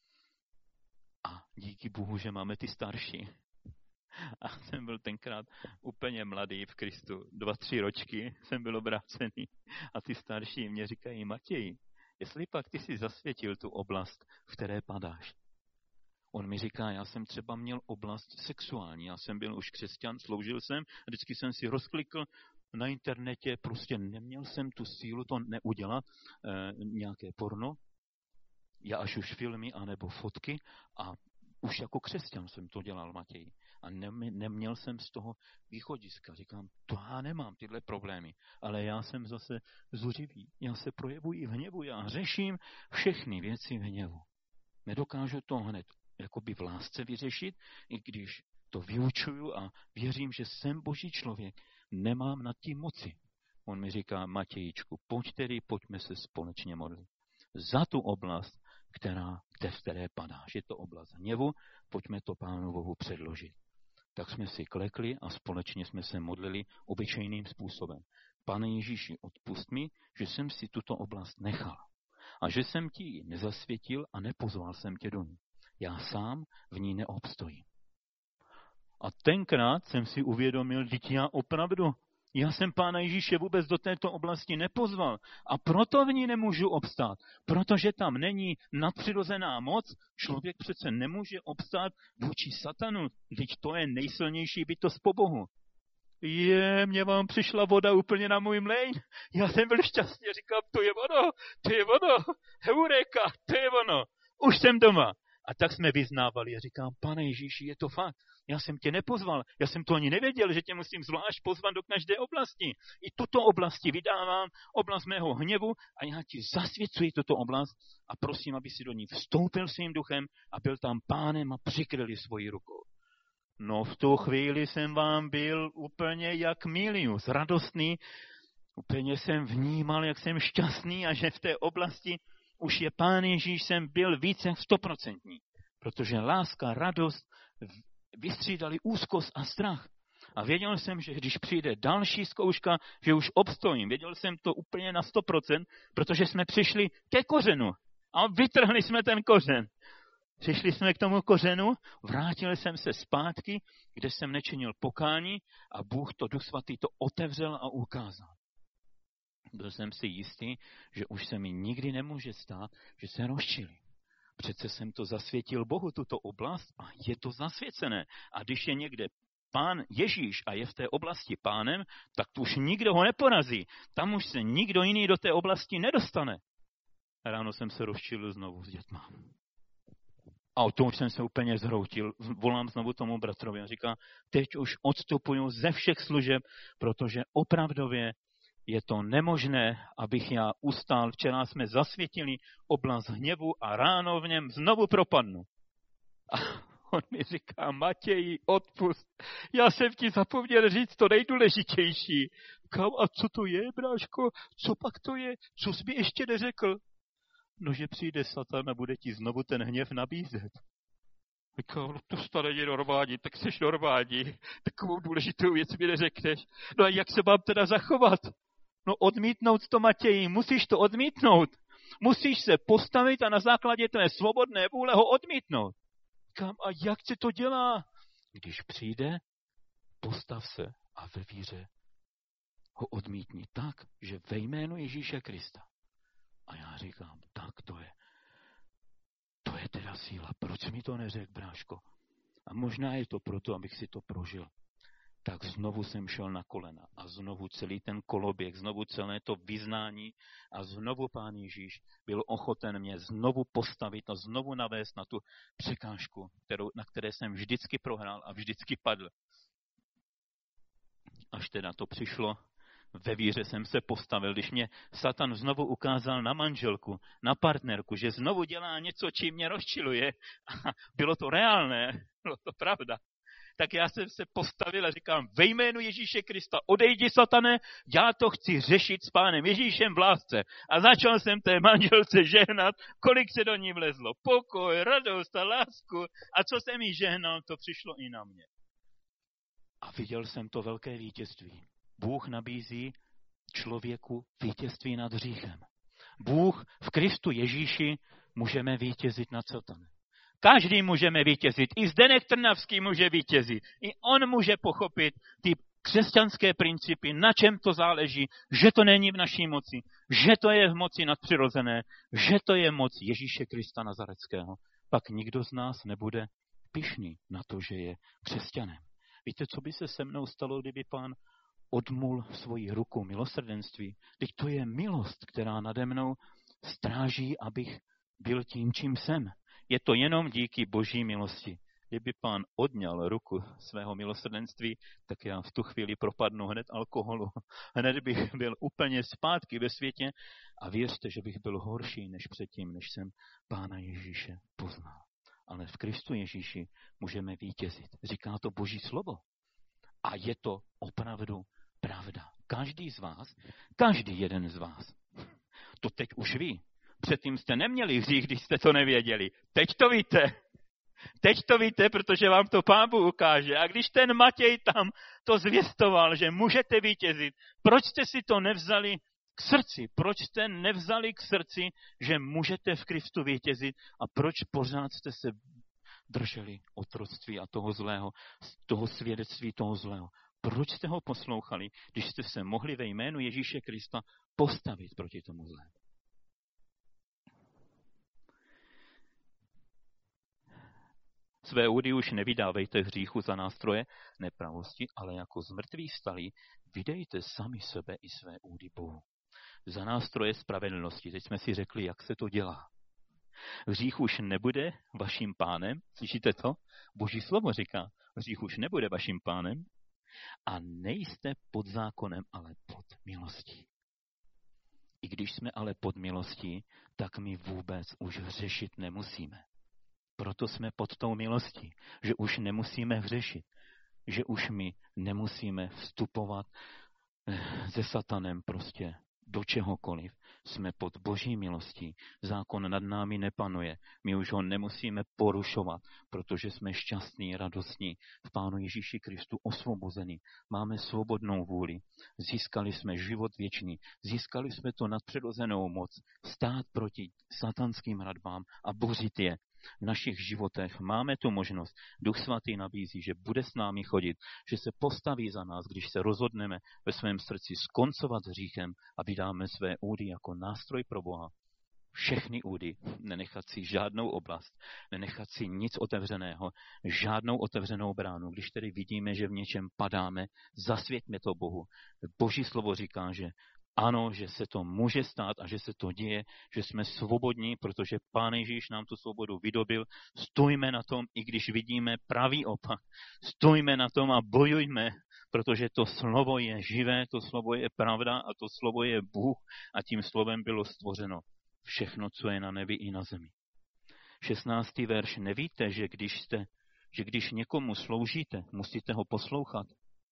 A díky Bohu, že máme ty starší. A jsem byl tenkrát úplně mladý v Kristu. Dva, tři ročky jsem byl obrácený. A ty starší mě říkají, Matěj, jestli pak ty si zasvětil tu oblast, v které padáš. On mi říká, já jsem třeba měl oblast sexuální, já jsem byl už křesťan, sloužil jsem, a vždycky jsem si rozklikl na internetě, prostě neměl jsem tu sílu to neudělat, e, nějaké porno, já až už filmy anebo fotky a už jako křesťan jsem to dělal, Matěj. A ne, neměl jsem z toho východiska. Říkám, to já nemám tyhle problémy, ale já jsem zase zuřivý. Já se projevuji v hněvu, já řeším všechny věci v hněvu. Nedokážu to hned jakoby v lásce vyřešit, i když to vyučuju a věřím, že jsem Boží člověk, nemám nad tím moci. On mi říká, Matějíčku, pojď tedy, pojďme se společně modlit. Za tu oblast, která, v které padáš. Je to oblast hněvu, pojďme to Pánu Bohu předložit. Tak jsme si klekli a společně jsme se modlili obyčejným způsobem. Pane Ježíši, odpust mi, že jsem si tuto oblast nechal a že jsem ti ji nezasvětil a nepozval jsem tě do ní. Já sám v ní neobstojím. A tenkrát jsem si uvědomil, že já opravdu, já jsem Pána Ježíše vůbec do této oblasti nepozval a proto v ní nemůžu obstát, protože tam není nadpřirozená moc, člověk přece nemůže obstát vůči satanu, teď to je nejsilnější bytost po Bohu. Je, mě vám přišla voda úplně na můj mlejn, já jsem byl šťastný, říkám, to je ono, to je ono, heureka, to je ono, už jsem doma. A tak jsme vyznávali a říkám, Pane Ježíši, je to fakt. Já jsem tě nepozval, já jsem to ani nevěděl, že tě musím zvlášť pozvat do každé oblasti. I tuto oblasti vydávám, oblast mého hněvu a já ti zasvěcuji tuto oblast a prosím, aby si do ní vstoupil svým duchem a byl tam Pánem a přikryli svoji rukou. No v tu chvíli jsem vám byl úplně jak Milius, radostný. Úplně jsem vnímal, jak jsem šťastný a že v té oblasti už je Pán Ježíš, jsem byl více stoprocentní, protože láska, radost vystřídali úzkost a strach. A věděl jsem, že když přijde další zkouška, že už obstojím. Věděl jsem to úplně na sto procent, protože jsme přišli ke kořenu a vytrhli jsme ten kořen. Přišli jsme k tomu kořenu, vrátil jsem se zpátky, kde jsem nečinil pokání a Bůh to Duch Svatý to otevřel a ukázal. Byl jsem si jistý, že už se mi nikdy nemůže stát, že se rozčilím. Přece jsem to zasvětil Bohu, tuto oblast, a je to zasvěcené. A když je někde Pán Ježíš a je v té oblasti Pánem, tak tu už nikdo ho neporazí. Tam už se nikdo jiný do té oblasti nedostane. Ráno jsem se rozčilil znovu s dětma. A o tom už jsem se úplně zhroutil. Volám znovu tomu bratrovi a říká, teď už odstupuju ze všech služeb, protože opravdově je to nemožné, abych já ustál. Včera jsme zasvětili oblast hněvu a ráno v něm znovu propadnu. A on mi říká, Matěji, odpust. Já jsem ti zapomněl říct to nejdůležitější. Kam, a co to je, bráško? Co pak to je? Co jsi mi ještě neřekl? No, že přijde Satan a bude ti znovu ten hněv nabízet. Říkám, no to stane je normální, tak jsi normální. Takovou důležitou věc mi neřekneš. No a jak se mám teda zachovat? No odmítnout to, Matěji, musíš to odmítnout. Musíš se postavit a na základě tvé svobodné vůle ho odmítnout. říkám, a jak se to dělá? Když přijde, postav se a ve víře ho odmítni tak, že ve jménu Ježíše Krista. A já říkám, tak to je. To je teda síla. Proč mi to neřekl, bráško? A možná je to proto, abych si to prožil. Tak znovu jsem šel na kolena a znovu celý ten koloběh, znovu celé to vyznání a znovu Pán Ježíš byl ochoten mě znovu postavit a znovu navést na tu překážku, kterou, na které jsem vždycky prohrál a vždycky padl. Až teda to přišlo, ve víře jsem se postavil, když mě Satan znovu ukázal na manželku, na partnerku, že znovu dělá něco, čím mě rozčiluje. A bylo to reálné, bylo to pravda. Tak já jsem se postavil a říkám, ve jménu Ježíše Krista, odejdi, Satane, já to chci řešit s Pánem Ježíšem v lásce. A začal jsem té manželce žehnat, kolik se do ní vlezlo. Pokoj, radost a lásku. A co jsem jí žehnal, to přišlo i na mě. A viděl jsem to velké vítězství. Bůh nabízí člověku vítězství nad hříchem. Bůh v Kristu Ježíši můžeme vítězit nad Satanem. Každý můžeme vítězit. I Zdeněk Trnavský může vítězit. I on může pochopit ty křesťanské principy, na čem to záleží, že to není v naší moci, že to je v moci nadpřirozené, že to je moc Ježíše Krista Nazareckého. Pak nikdo z nás nebude pyšný na to, že je křesťanem. Víte, co by se se mnou stalo, kdyby Pán odmul svoji ruku milosrdenství? Teď to je milost, která nade mnou stráží, abych byl tím, čím jsem. Je to jenom díky Boží milosti. Kdyby Pán odňal ruku svého milosrdenství, tak já v tu chvíli propadnu hned alkoholu. Hned bych byl úplně zpátky ve světě a věřte, že bych byl horší než předtím, než jsem Pána Ježíše poznal. Ale v Kristu Ježíši můžeme vítězit. Říká to Boží slovo. A je to opravdu pravda. Každý z vás, každý jeden z vás, to teď už ví. Předtím jste neměli hřích, když jste to nevěděli. Teď to víte. Teď to víte, protože vám to Pán Bůh ukáže. A když ten Matěj tam to zvěstoval, že můžete vítězit, proč jste si to nevzali k srdci? Proč jste nevzali k srdci, že můžete v Kristu vítězit a proč pořád jste se drželi otroctví a toho zlého, toho svědectví toho zlého? Proč jste ho poslouchali, když jste se mohli ve jménu Ježíše Krista postavit proti tomu zlému? Své údy už nevydávejte hříchu za nástroje nepravosti, ale jako zmrtvých vstalí vydejte sami sebe i své údy Bohu. Za nástroje spravedlnosti. Teď jsme si řekli, jak se to dělá. Hřích už nebude vaším pánem. Slyšíte to? Boží slovo říká, hřích už nebude vaším pánem a nejste pod zákonem, ale pod milostí. I když jsme ale pod milostí, tak my vůbec už hřešit nemusíme. Proto jsme pod tou milostí, že už nemusíme hřešit, že už my nemusíme vstupovat se Satanem prostě do čehokoliv. Jsme pod Boží milostí. Zákon nad námi nepanuje. My už ho nemusíme porušovat, protože jsme šťastní, radostní v Pánu Ježíši Kristu osvobození. Máme svobodnou vůli. Získali jsme život věčný. Získali jsme to nadpřirozenou moc. Stát proti satanským hradbám a bořit je. V našich životech máme tu možnost. Duch svatý nabízí, že bude s námi chodit, že se postaví za nás, když se rozhodneme ve svém srdci skoncovat s hříchem a vydáme své údy jako nástroj pro Boha. Všechny údy, nenechat si žádnou oblast, nenechat si nic otevřeného, žádnou otevřenou bránu. Když tedy vidíme, že v něčem padáme, zasvěťme to Bohu. Boží slovo říká, že ano, že se to může stát a že se to děje, že jsme svobodní, protože Pán Ježíš nám tu svobodu vydobil. Stojme na tom, i když vidíme pravý opak. Stojme na tom a bojujme, protože to slovo je živé, to slovo je pravda a to slovo je Bůh a tím slovem bylo stvořeno všechno, co je na nebi i na zemi. šestnáctý verš. Nevíte, že když, jste, že když někomu sloužíte, musíte ho poslouchat?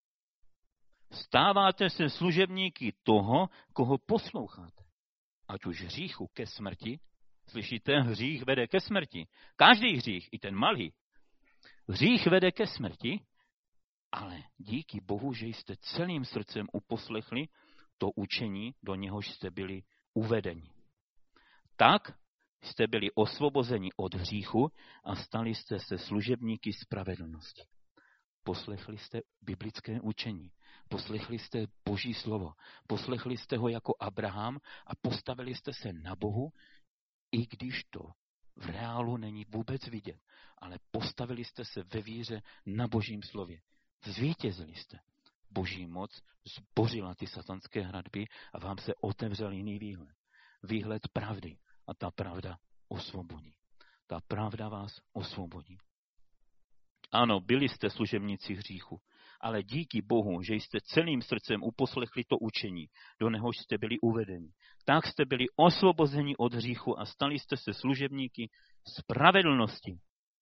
Stáváte se služebníky toho, koho posloucháte. Ať už hříchu ke smrti, slyšíte, hřích vede ke smrti. Každý hřích, i ten malý. Hřích vede ke smrti, ale díky Bohu, že jste celým srdcem uposlechli to učení, do něhož jste byli uvedeni. Tak jste byli osvobozeni od hříchu a stali jste se služebníky spravedlnosti. Poslechli jste biblické učení, poslechli jste Boží slovo, poslechli jste ho jako Abraham a postavili jste se na Bohu, i když to v reálu není vůbec vidět, ale postavili jste se ve víře na Božím slově. Zvítězili jste. Boží moc zbořila ty satanské hradby a vám se otevřel jiný výhled. Výhled pravdy. A ta pravda osvobodí. Ta pravda vás osvobodí. Ano, byli jste služebníci hříchu, ale díky Bohu, že jste celým srdcem uposlechli to učení, do něhož jste byli uvedeni, tak jste byli osvobozeni od hříchu a stali jste se služebníky spravedlnosti.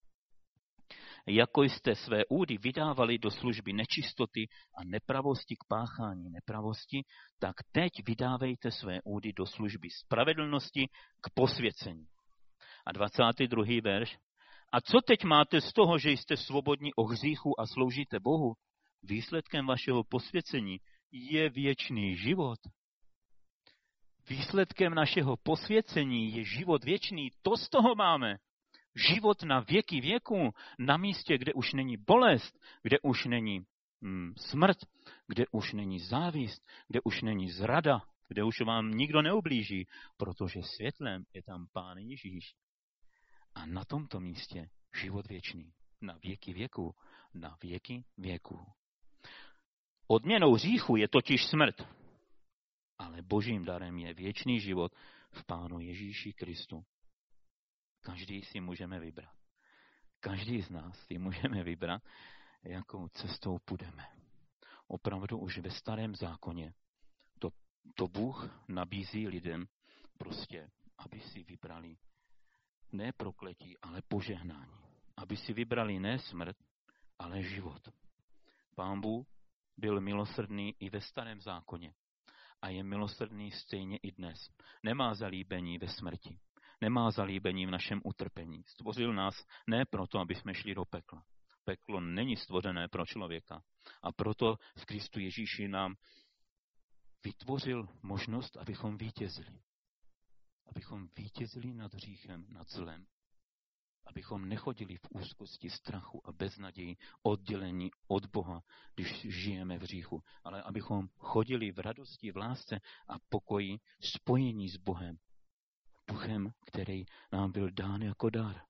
Jako jste své údy vydávali do služby nečistoty a nepravosti k páchání nepravosti, tak teď vydávejte své údy do služby spravedlnosti k posvěcení. A dvacátý druhý verš. A co teď máte z toho, že jste svobodní o hříchu a sloužíte Bohu? Výsledkem vašeho posvěcení je věčný život. Výsledkem našeho posvěcení je život věčný. To z toho máme. Život na věky věků, na místě, kde už není bolest, kde už není hm, smrt, kde už není závist, kde už není zrada, kde už vám nikdo neublíží, protože světlem je tam Pán Ježíš. A na tomto místě život věčný, na věky věků, na věky věků. Odměnou hříchu je totiž smrt, ale Božím darem je věčný život v Pánu Ježíši Kristu. Každý si můžeme vybrat. Každý z nás si můžeme vybrat, jakou cestou půjdeme. Opravdu už ve starém zákoně to, to Bůh nabízí lidem prostě, aby si vybrali ne prokletí, ale požehnání. Aby si vybrali ne smrt, ale život. Pán Bůh byl milosrdný i ve starém zákoně a je milosrdný stejně i dnes. Nemá zalíbení ve smrti. Nemá zalíbení v našem utrpení. Stvořil nás ne proto, aby jsme šli do pekla. Peklo není stvořené pro člověka. A proto v Kristu Ježíši nám vytvořil možnost, abychom vítězili. Abychom vítězili nad hříchem, nad zlem. Abychom nechodili v úzkosti, strachu a beznaději, oddělení od Boha, když žijeme v hříchu. Ale abychom chodili v radosti, v lásce a pokoji, spojení s Bohem. Duchem, který nám byl dán jako dar.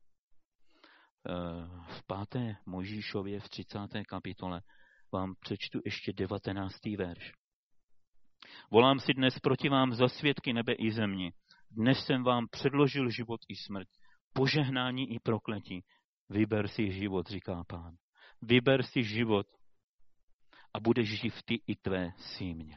V páté Mojžíšově v třicáté kapitole vám přečtu ještě devatenáctý verš. Volám si dnes proti vám za svědky nebe i země. Dnes jsem vám předložil život i smrt, požehnání i prokletí. Vyber si život, říká Pán. Vyber si život a budeš živ ty i tvé símě.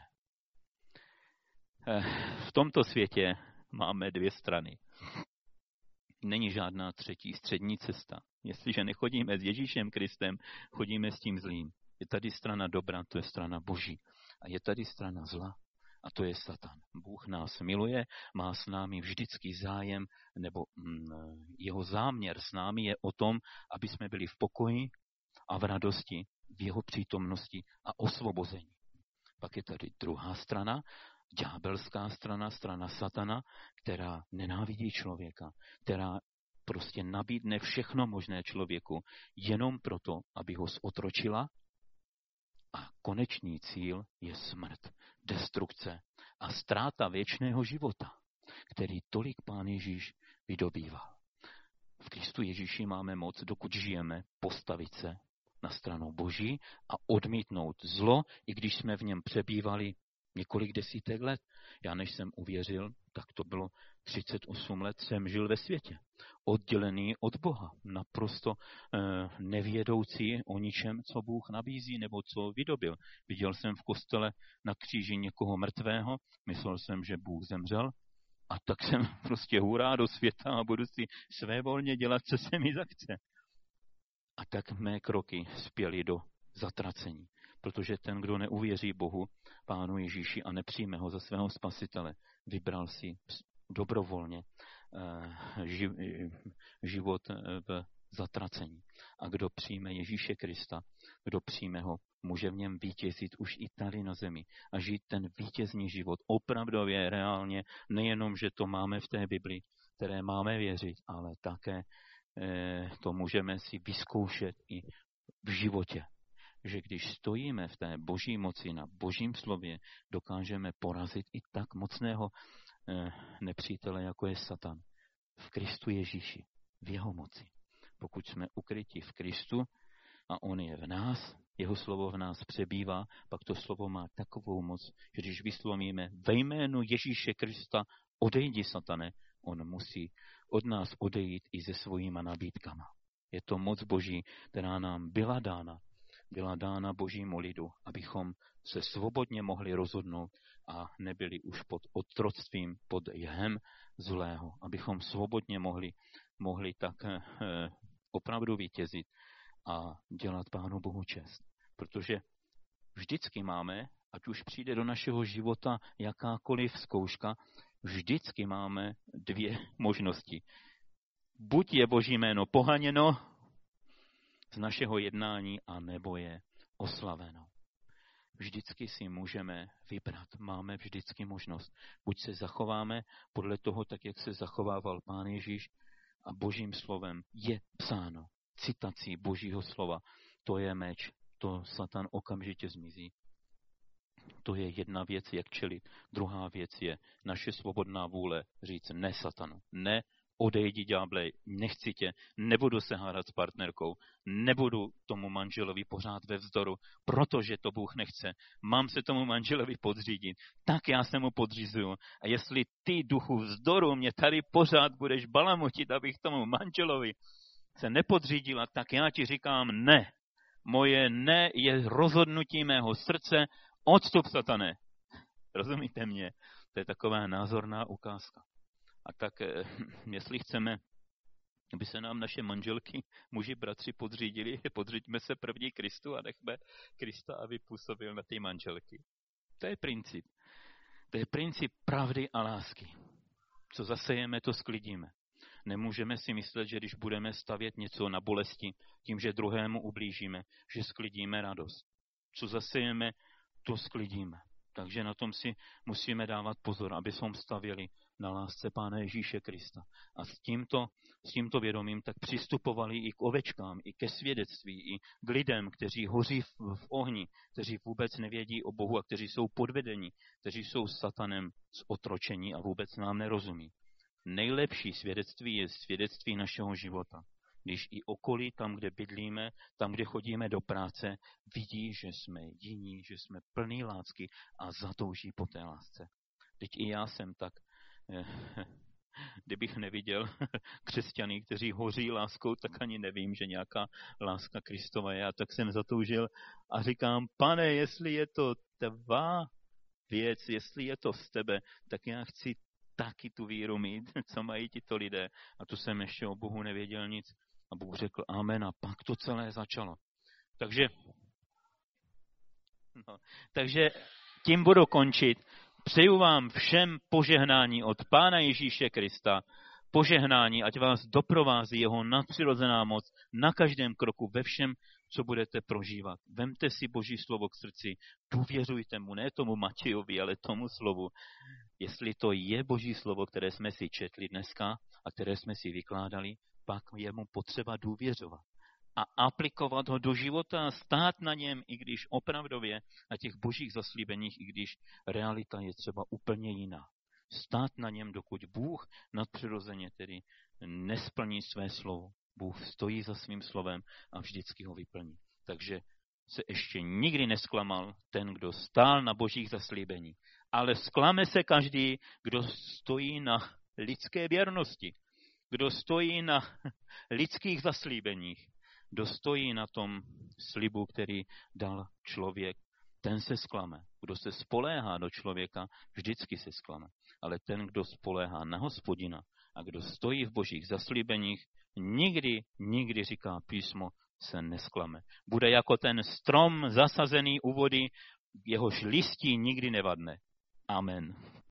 V tomto světě máme dvě strany. Není žádná třetí střední cesta. Jestliže nechodíme s Ježíšem Kristem, chodíme s tím zlým. Je tady strana dobra, to je strana Boží. A je tady strana zla, a to je Satan. Bůh nás miluje, má s námi vždycky zájem, nebo mm, jeho záměr s námi je o tom, aby jsme byli v pokoji a v radosti, v jeho přítomnosti a osvobození. Pak je tady druhá strana, ďábelská strana, strana Satana, která nenávidí člověka, která prostě nabídne všechno možné člověku, jenom proto, aby ho zotročila. A konečný cíl je smrt, destrukce a ztráta věčného života, který tolik Pán Ježíš vydobýval. V Kristu Ježíši máme moc, dokud žijeme, postavit se na stranu Boží a odmítnout zlo, i když jsme v něm přebývali několik desítek let. Já než jsem uvěřil, tak to bylo třicet osm let, jsem žil ve světě. Oddělený od Boha. Naprosto eh, nevědoucí o ničem, co Bůh nabízí nebo co vydobil. Viděl jsem v kostele na kříži někoho mrtvého, myslel jsem, že Bůh zemřel, a tak jsem prostě hurá do světa a budu si svévolně dělat, co se mi zachce. A tak mé kroky spěly do zatracení. Protože ten, kdo neuvěří Bohu, Pánu Ježíši a nepřijme ho za svého spasitele, vybral si dobrovolně život v zatracení. A kdo přijme Ježíše Krista, kdo přijme ho, může v něm vítězit už i tady na zemi a žít ten vítězný život opravdově, reálně, nejenom, že to máme v té Bibli, které máme věřit, ale také to můžeme si vyzkoušet i v životě. Že když stojíme v té boží moci na božím slově, dokážeme porazit i tak mocného nepřítele, jako je Satan. V Kristu Ježíši, v jeho moci. Pokud jsme ukryti v Kristu a on je v nás, jeho slovo v nás přebývá, pak to slovo má takovou moc, že když vyslovíme ve jménu Ježíše Krista, odejdi, Satane, on musí od nás odejít i se svojima nabídkama. Je to moc boží, která nám byla dána. Byla dána božímu lidu, abychom se svobodně mohli rozhodnout a nebyli už pod otroctvím, pod jehem zlého. Abychom svobodně mohli, mohli tak eh, opravdu vítězit a dělat Pánu Bohu čest. Protože vždycky máme, ať už přijde do našeho života jakákoliv zkouška, vždycky máme dvě možnosti. Buď je boží jméno pohaněno z našeho jednání, a nebo je oslaveno. Vždycky si můžeme vybrat, máme vždycky možnost. Buď se zachováme podle toho, tak jak se zachovával Pán Ježíš, a božím slovem je psáno, citací božího slova, to je meč, to Satan okamžitě zmizí. To je jedna věc, jak čelit. Druhá věc je naše svobodná vůle říct ne Satanu, ne, odejdi, ďáble, nechci tě, nebudu se hádat s partnerkou, nebudu tomu manželovi pořád ve vzdoru, protože to Bůh nechce, mám se tomu manželovi podřídit, tak já se mu podřizuju. A jestli ty, duchu vzdoru, mě tady pořád budeš balamutit, abych tomu manželovi se nepodřídila, tak já ti říkám ne. Moje ne je rozhodnutí mého srdce, odstup, Satane. Rozumíte mě? To je taková názorná ukázka. A tak, jestli chceme, aby se nám naše manželky, muži, bratři podřídili, podříďme se první Kristu a nechme Krista, aby působil na ty manželky. To je princip. To je princip pravdy a lásky. Co zasejeme, to sklidíme. Nemůžeme si myslet, že když budeme stavět něco na bolesti, tím, že druhému ublížíme, že sklidíme radost. Co zasejeme, to sklidíme. Takže na tom si musíme dávat pozor, aby jsme stavěli na lásce Pána Ježíše Krista. A s tímto, s tímto vědomím tak přistupovali i k ovečkám, i ke svědectví, i k lidem, kteří hoří v, v ohni, kteří vůbec nevědí o Bohu a kteří jsou podvedeni, kteří jsou Satanem zotročení a vůbec nám nerozumí. Nejlepší svědectví je svědectví našeho života. Když i okolí, tam, kde bydlíme, tam, kde chodíme do práce, vidí, že jsme jiní, že jsme plný lásky a zatouží po té lásce. Teď i já jsem tak, kdybych neviděl křesťany, kteří hoří láskou, tak ani nevím, že nějaká láska Kristova je. A tak jsem zatoužil a říkám, Pane, jestli je to tvá věc, jestli je to z tebe, tak já chci taky tu víru mít, co mají tito lidé. A tu jsem ještě o Bohu nevěděl nic. A Bůh řekl amen a pak to celé začalo. Takže, no, takže tím budu končit. Přeju vám všem požehnání od Pána Ježíše Krista. Požehnání, ať vás doprovází jeho nadpřirozená moc na každém kroku, ve všem, co budete prožívat. Vemte si Boží slovo k srdci, důvěřujte mu, ne tomu Matějovi, ale tomu slovu. Jestli to je Boží slovo, které jsme si četli dneska a které jsme si vykládali, pak je mu potřeba důvěřovat a aplikovat ho do života, stát na něm, i když opravdově na těch božích zaslíbeních, i když realita je třeba úplně jiná. Stát na něm, dokud Bůh nadpřirozeně tedy nesplní své slovo. Bůh stojí za svým slovem a vždycky ho vyplní. Takže se ještě nikdy nesklamal ten, kdo stál na božích zaslíbeních. Ale zklame se každý, kdo stojí na lidské věrnosti, kdo stojí na lidských zaslíbeních, kdo stojí na tom slibu, který dal člověk, ten se zklame. Kdo se spoléhá do člověka, vždycky se zklame. Ale ten, kdo spoléhá na Hospodina a kdo stojí v božích zaslíbeních, nikdy, nikdy, říká písmo, se nesklame. Bude jako ten strom zasazený u vody, jehož listí nikdy nevadne. Amen.